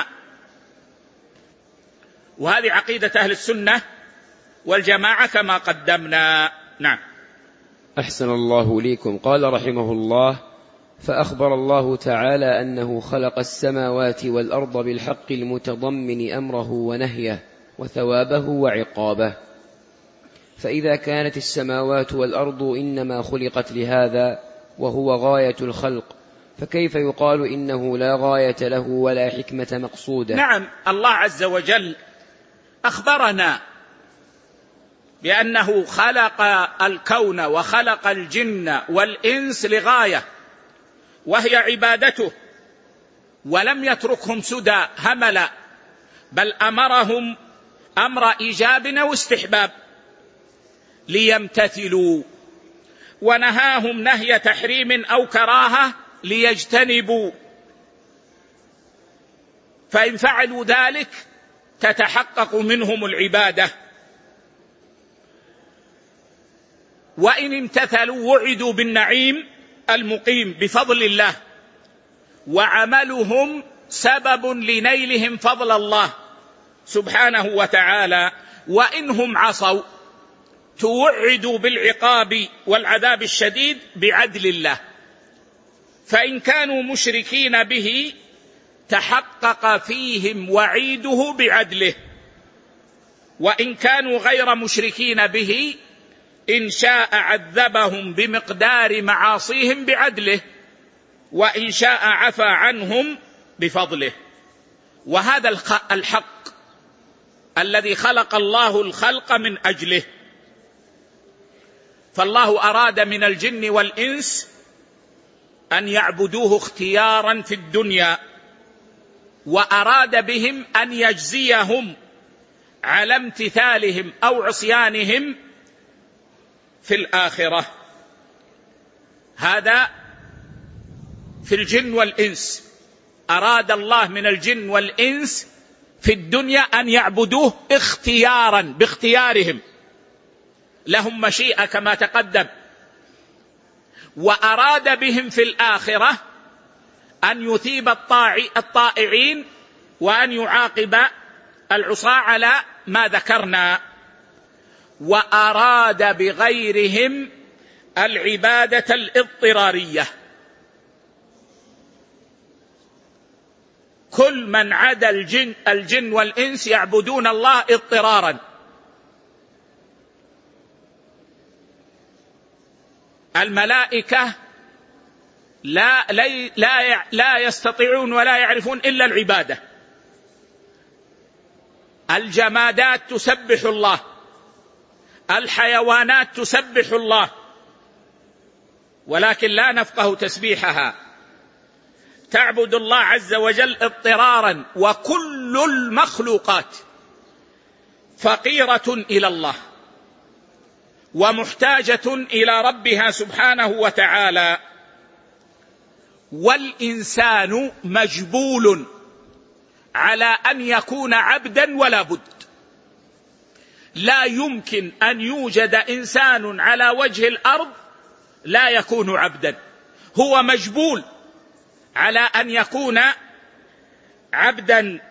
وهذه عقيدة أهل السنة والجماعة كما قدمنا. نعم. أحسن الله إليكم. قال رحمه الله: فأخبر الله تعالى أنه خلق السماوات والأرض بالحق المتضمن أمره ونهيه وثوابه وعقابه. فإذا كانت السماوات والأرض إنما خلقت لهذا وهو غاية الخلق، فكيف يقال إنه لا غاية له ولا حكمة مقصودة؟ نعم، الله عز وجل أخبرنا بأنه خلق الكون وخلق الجن والإنس لغاية، وهي عبادته، ولم يتركهم سدى هملا، بل أمرهم أمر إيجاب أو استحباب ليمتثلوا، ونهاهم نهي تحريم أو كراهة ليجتنبوا، فإن فعلوا ذلك تتحقق منهم العبادة، وإن امتثلوا وعدوا بالنعيم المقيم بفضل الله، وعملهم سبب لنيلهم فضل الله سبحانه وتعالى. وإنهم عصوا توعدوا بالعقاب والعذاب الشديد بعدل الله، فإن كانوا مشركين به تحقق فيهم وعيده بعدله، وإن كانوا غير مشركين به إن شاء عذبهم بمقدار معاصيهم بعدله، وإن شاء عفى عنهم بفضله. وهذا الحق الذي خلق الله الخلق من أجله. فالله أراد من الجن والإنس أن يعبدوه اختيارا في الدنيا، وأراد بهم أن يجزيهم على امتثالهم أو عصيانهم في الآخرة. هذا في الجن والإنس، أراد الله من الجن والإنس في الدنيا أن يعبدوه اختيارا باختيارهم، لهم مشيئة كما تقدم، وأراد بهم في الآخرة أن يثيب الطائعين وأن يعاقب العصاة على ما ذكرنا. وأراد بغيرهم العبادة الاضطرارية، كل من عدا الجن, الجن والإنس يعبدون الله اضطرارا. الملائكة لا, لا, لا يستطيعون ولا يعرفون إلا العبادة. الجمادات تسبح الله، الحيوانات تسبح الله، ولكن لا نفقه تسبيحها. تعبد الله عز وجل اضطرارا، وكل المخلوقات فقيرة إلى الله ومحتاجة إلى ربها سبحانه وتعالى. والإنسان مجبول على أن يكون عبدا ولا بد. لا يمكن أن يوجد إنسان على وجه الأرض لا يكون عبدا، هو مجبول على أن يكون عبدا،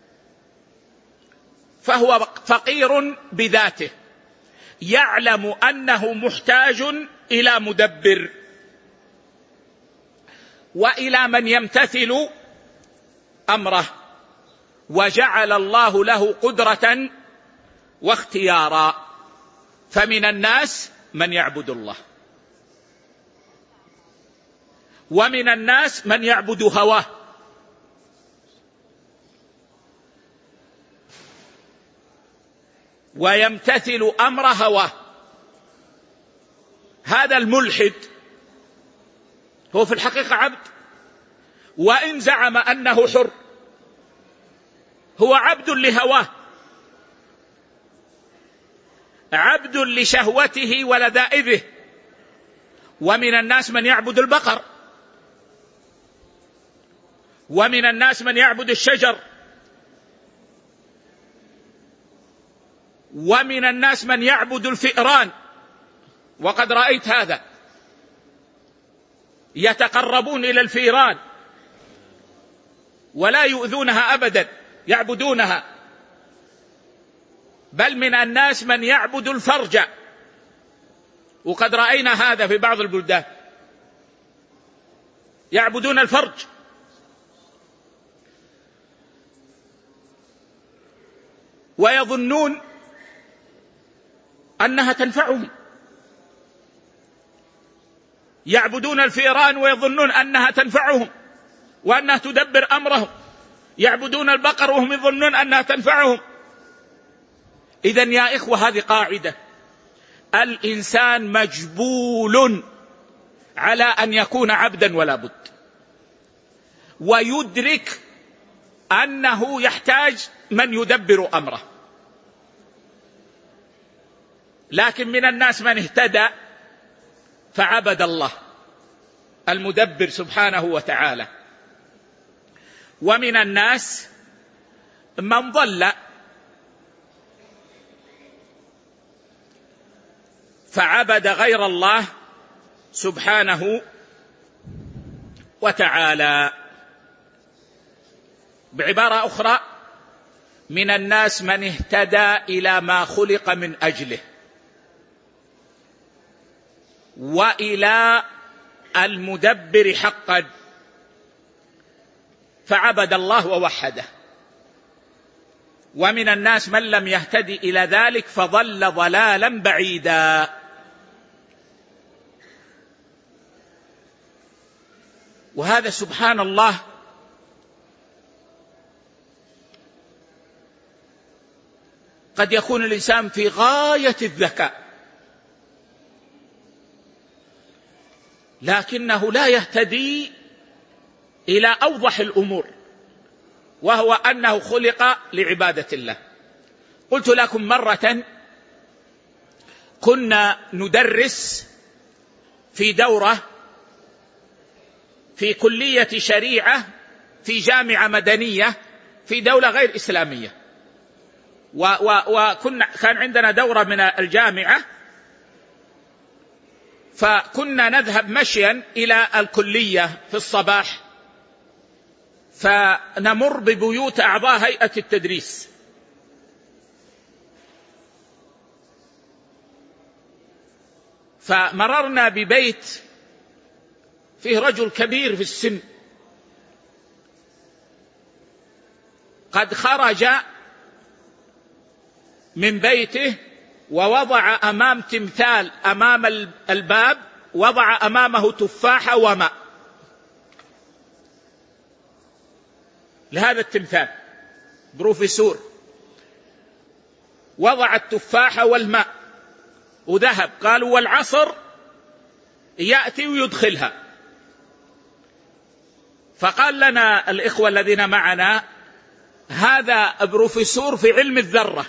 فهو فقير بذاته، يعلم أنه محتاج إلى مدبر وإلى من يمتثل أمره، وجعل الله له قدرة واختيارا. فمن الناس من يعبد الله، ومن الناس من يعبد هواه، ويمتثل أمر هواه. هذا الملحد هو في الحقيقة عبد، وإن زعم أنه حر هو عبد لهواه، عبد لشهوته ولذائذه. ومن الناس من يعبد البقر، ومن الناس من يعبد الشجر، ومن الناس من يعبد الفئران، وقد رأيت هذا، يتقربون إلى الفئران ولا يؤذونها أبدا، يعبدونها. بل من الناس من يعبد الفرج، وقد رأينا هذا في بعض البلدان، يعبدون الفرج. ويظنون أنها تنفعهم، يعبدون الفئران ويظنون أنها تنفعهم وأنها تدبر أمرهم، يعبدون البقر وهم يظنون أنها تنفعهم. إذن يا إخوة، هذه قاعدة، الإنسان مجبول على أن يكون عبدا ولا بد، ويدرك أنه يحتاج من يدبر أمره. لكن من الناس من اهتدى فعبد الله المدبر سبحانه وتعالى، ومن الناس من ضل فعبد غير الله سبحانه وتعالى. بعبارة أخرى، من الناس من اهتدى إلى ما خلق من أجله، وإلى المدبر حقا، فعبد الله ووحده. ومن الناس من لم يهتدي إلى ذلك فضل ضلالا بعيدا. وهذا سبحان الله قد يكون الإنسان في غاية الذكاء، لكنه لا يهتدي إلى أوضح الأمور، وهو أنه خلق لعبادة الله. قلت لكم مرة كنا ندرس في دورة في كلية شريعة في جامعة مدنية في دولة غير إسلامية، وكنا كان عندنا دورة من الجامعة، فكنا نذهب مشيا إلى الكلية في الصباح، فنمر ببيوت أعضاء هيئة التدريس، فمررنا ببيت فيه رجل كبير في السن، قد خرج من بيته ووضع أمام تمثال أمام الباب، وضع أمامه تفاحة وماء لهذا التمثال، بروفيسور وضع التفاحة والماء وذهب. قالوا والعصر يأتي ويدخلها. فقال لنا الإخوة الذين معنا هذا بروفيسور في علم الذرة،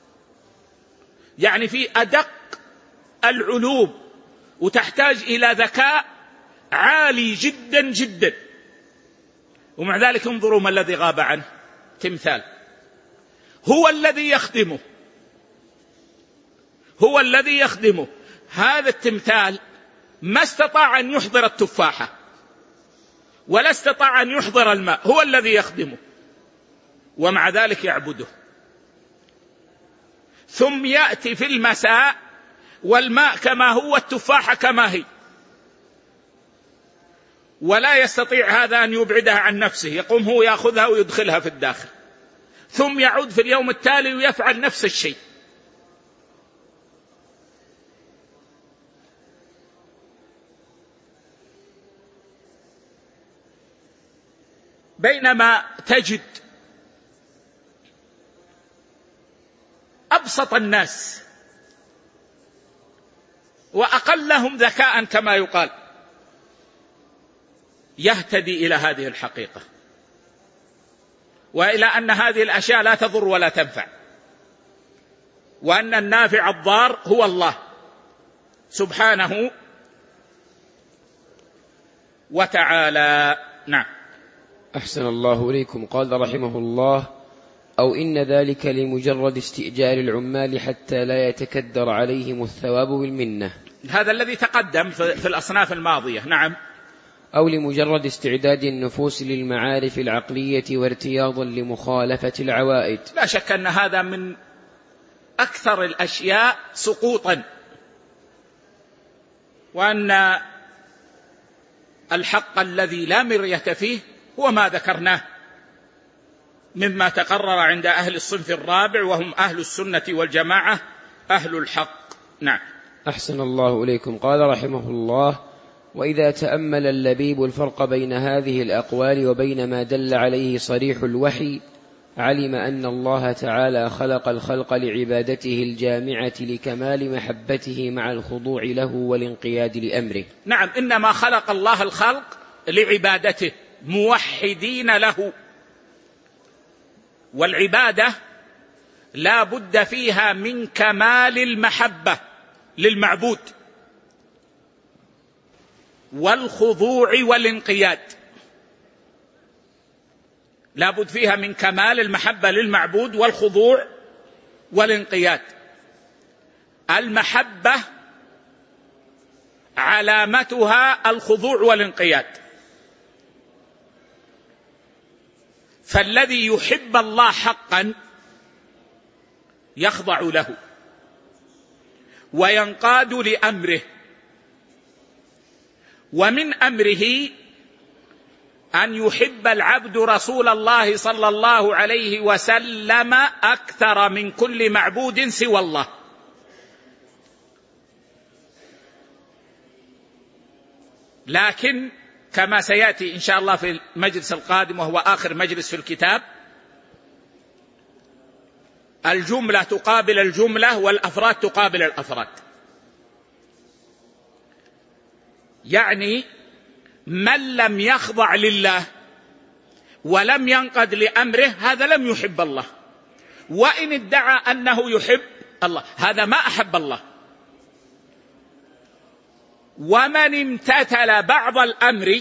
يعني في أدق العلوم وتحتاج إلى ذكاء عالي جدا جدا، ومع ذلك انظروا ما الذي غاب عنه، تمثال هو الذي يخدمه، هو الذي يخدمه. هذا التمثال ما استطاع أن يحضر التفاحة ولا استطاع أن يحضر الماء، هو الذي يخدمه، ومع ذلك يعبده. ثم يأتي في المساء والماء كما هو، التفاحة كما هي، ولا يستطيع هذا أن يبعدها عن نفسه، يقوم هو يأخذها ويدخلها في الداخل، ثم يعود في اليوم التالي ويفعل نفس الشيء. بينما تجد أبسط الناس وأقلهم ذكاء كما يقال يهتدي إلى هذه الحقيقة، وإلى أن هذه الأشياء لا تضر ولا تنفع، وأن النافع الضار هو الله سبحانه وتعالى. نعم. أحسن الله إليكم. قال رحمه الله: أو إن ذلك لمجرد استئجار العمال حتى لا يتكدر عليهم الثواب والمنة، هذا الذي تقدم في الأصناف الماضية. نعم. أو لمجرد استعداد النفوس للمعارف العقلية وارتياضا لمخالفة العوائد. لا شك أن هذا من أكثر الأشياء سقوطا، وأن الحق الذي لا مرية فيه هو ما ذكرناه مما تقرر عند أهل الصنف الرابع، وهم أهل السنة والجماعة أهل الحق. نعم. أحسن الله إليكم. قال رحمه الله: وإذا تأمل اللبيب الفرق بين هذه الأقوال وبين ما دل عليه صريح الوحي علم أن الله تعالى خلق الخلق لعبادته الجامعة لكمال محبته مع الخضوع له والانقياد لأمره. نعم، إنما خلق الله الخلق لعبادته موحدين له، والعبادة لا بد فيها من كمال المحبة للمعبود والخضوع والانقياد، لا بد فيها من كمال المحبة للمعبود والخضوع والانقياد. المحبة علامتها الخضوع والانقياد، فالذي يحب الله حقا يخضع له وينقاد لأمره، ومن أمره أن يحب العبد رسول الله صلى الله عليه وسلم أكثر من كل معبود سوى الله. لكن كما سيأتي إن شاء الله في المجلس القادم، وهو آخر مجلس في الكتاب، الجملة تقابل الجملة والأفراد تقابل الأفراد. يعني من لم يخضع لله ولم ينقد لأمره هذا لم يحب الله، وإن ادعى أنه يحب الله هذا ما أحب الله. ومن امتثل بعض الأمر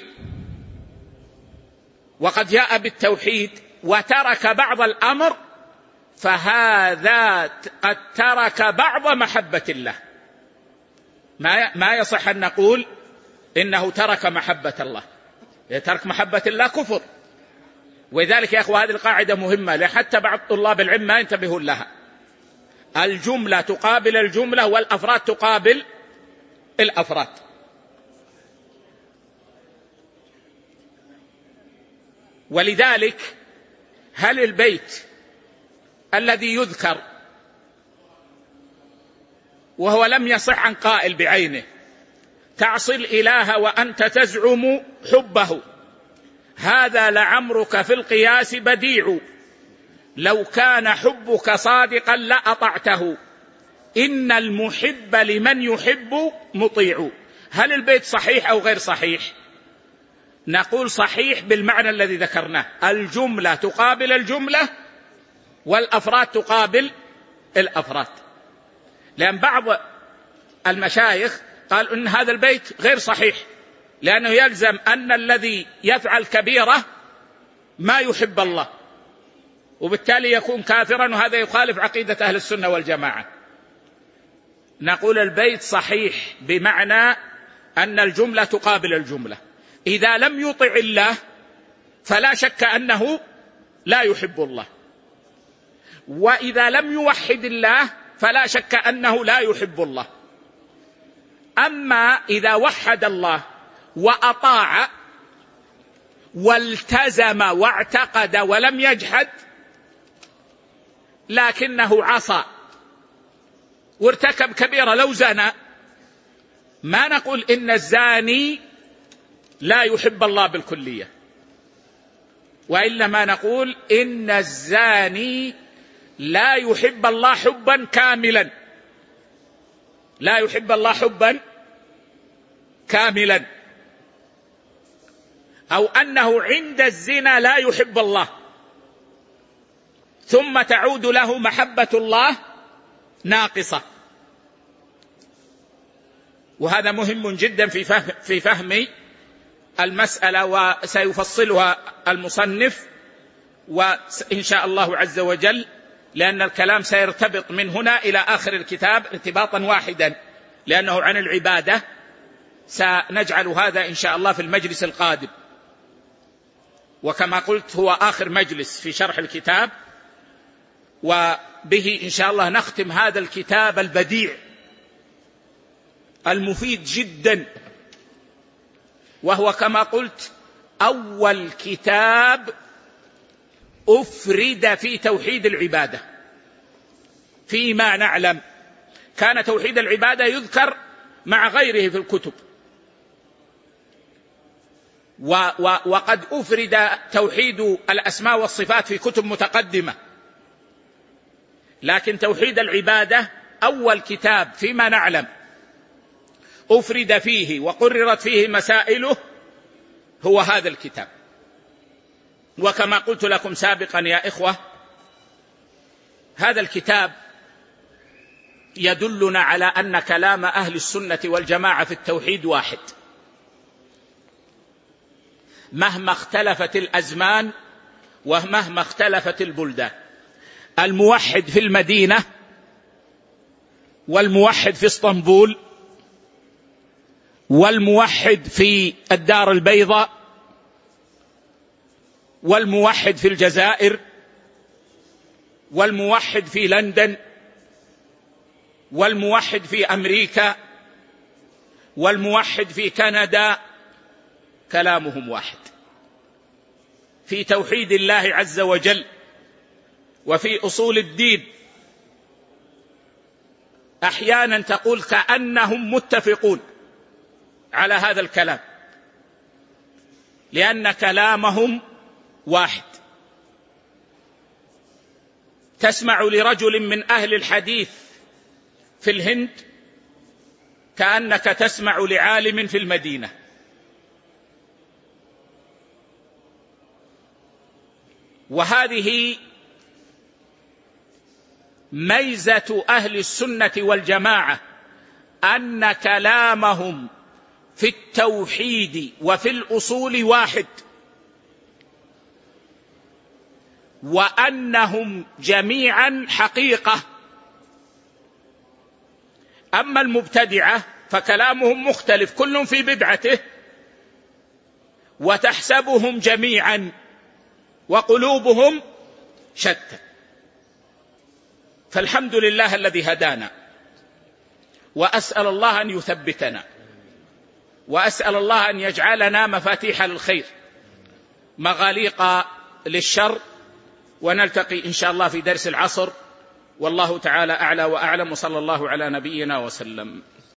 وقد جاء بالتوحيد وترك بعض الأمر فهذا قد ترك بعض محبة الله. ما ما يصح أن نقول إنه ترك محبة الله، ترك محبة الله كفر. ولذلك يا أخوة هذه القاعدة مهمة، حتى بعض طلاب العلم ما ينتبهون لها. الجملة تقابل الجملة والأفراد تقابل الأفراد. ولذلك هل البيت الذي يذكر وهو لم يصح عن قائل بعينه تعصي الإله وأنت تزعم حبه، هذا لعمرك في القياس بديع، لو كان حبك صادقا لأطعته، إن المحب لمن يحب مطيع. هل البيت صحيح أو غير صحيح؟ نقول صحيح بالمعنى الذي ذكرناه، الجملة تقابل الجملة والأفراد تقابل الأفراد. لأن بعض المشايخ قال إن هذا البيت غير صحيح، لأنه يلزم أن الذي يفعل كبيرة ما يحب الله، وبالتالي يكون كافرا، وهذا يخالف عقيدة أهل السنة والجماعة. نقول البيت صحيح بمعنى أن الجملة تقابل الجملة، إذا لم يطع الله فلا شك أنه لا يحب الله، وإذا لم يوحد الله فلا شك أنه لا يحب الله. أما إذا وحد الله وأطاع والتزم واعتقد ولم يجحد لكنه عصى وارتكب كبيرة لو زنى، ما نقول إن الزاني لا يحب الله بالكلية، وإنما نقول إن الزاني لا يحب الله حبا كاملا، لا يحب الله حبا كاملا، أو أنه عند الزنا لا يحب الله ثم تعود له محبة الله ناقصة. وهذا مهم جدا في فهم, في فهم المسألة، وسيفصلها المصنف وإن شاء الله عز وجل، لأن الكلام سيرتبط من هنا إلى آخر الكتاب ارتباطا واحدا، لأنه عن العبادة. سنجعل هذا إن شاء الله في المجلس القادم، وكما قلت هو آخر مجلس في شرح الكتاب، وبه إن شاء الله نختم هذا الكتاب البديع المفيد جدا، وهو كما قلت أول كتاب أفرد في توحيد العبادة. فيما نعلم كان توحيد العبادة يذكر مع غيره في الكتب، وقد أفرد توحيد الأسماء والصفات في كتب متقدمة، لكن توحيد العبادة أول كتاب فيما نعلم أفرد فيه وقررت فيه مسائله هو هذا الكتاب. وكما قلت لكم سابقا يا إخوة، هذا الكتاب يدلنا على أن كلام أهل السنة والجماعة في التوحيد واحد، مهما اختلفت الأزمان ومهما اختلفت البلدان. الموحد في المدينة والموحد في اسطنبول والموحد في الدار البيضاء والموحد في الجزائر والموحد في لندن والموحد في أمريكا والموحد في كندا، كلامهم واحد في توحيد الله عز وجل وفي أصول الدين. أحيانا تقول كأنهم متفقون على هذا الكلام، لأن كلامهم واحد. تسمع لرجل من أهل الحديث في الهند كأنك تسمع لعالم في المدينة. وهذه ميزة أهل السنة والجماعة، أن كلامهم في التوحيد وفي الأصول واحد، وأنهم جميعا حقيقة. أما المبتدعة فكلامهم مختلف، كل في بدعته، وتحسبهم جميعا وقلوبهم شتى. فالحمد لله الذي هدانا، وأسأل الله أن يثبتنا، وأسأل الله أن يجعلنا مفاتيح للخير مغاليق للشر، ونلتقي إن شاء الله في درس العصر، والله تعالى أعلى وأعلم، وصلى الله على نبينا وسلم.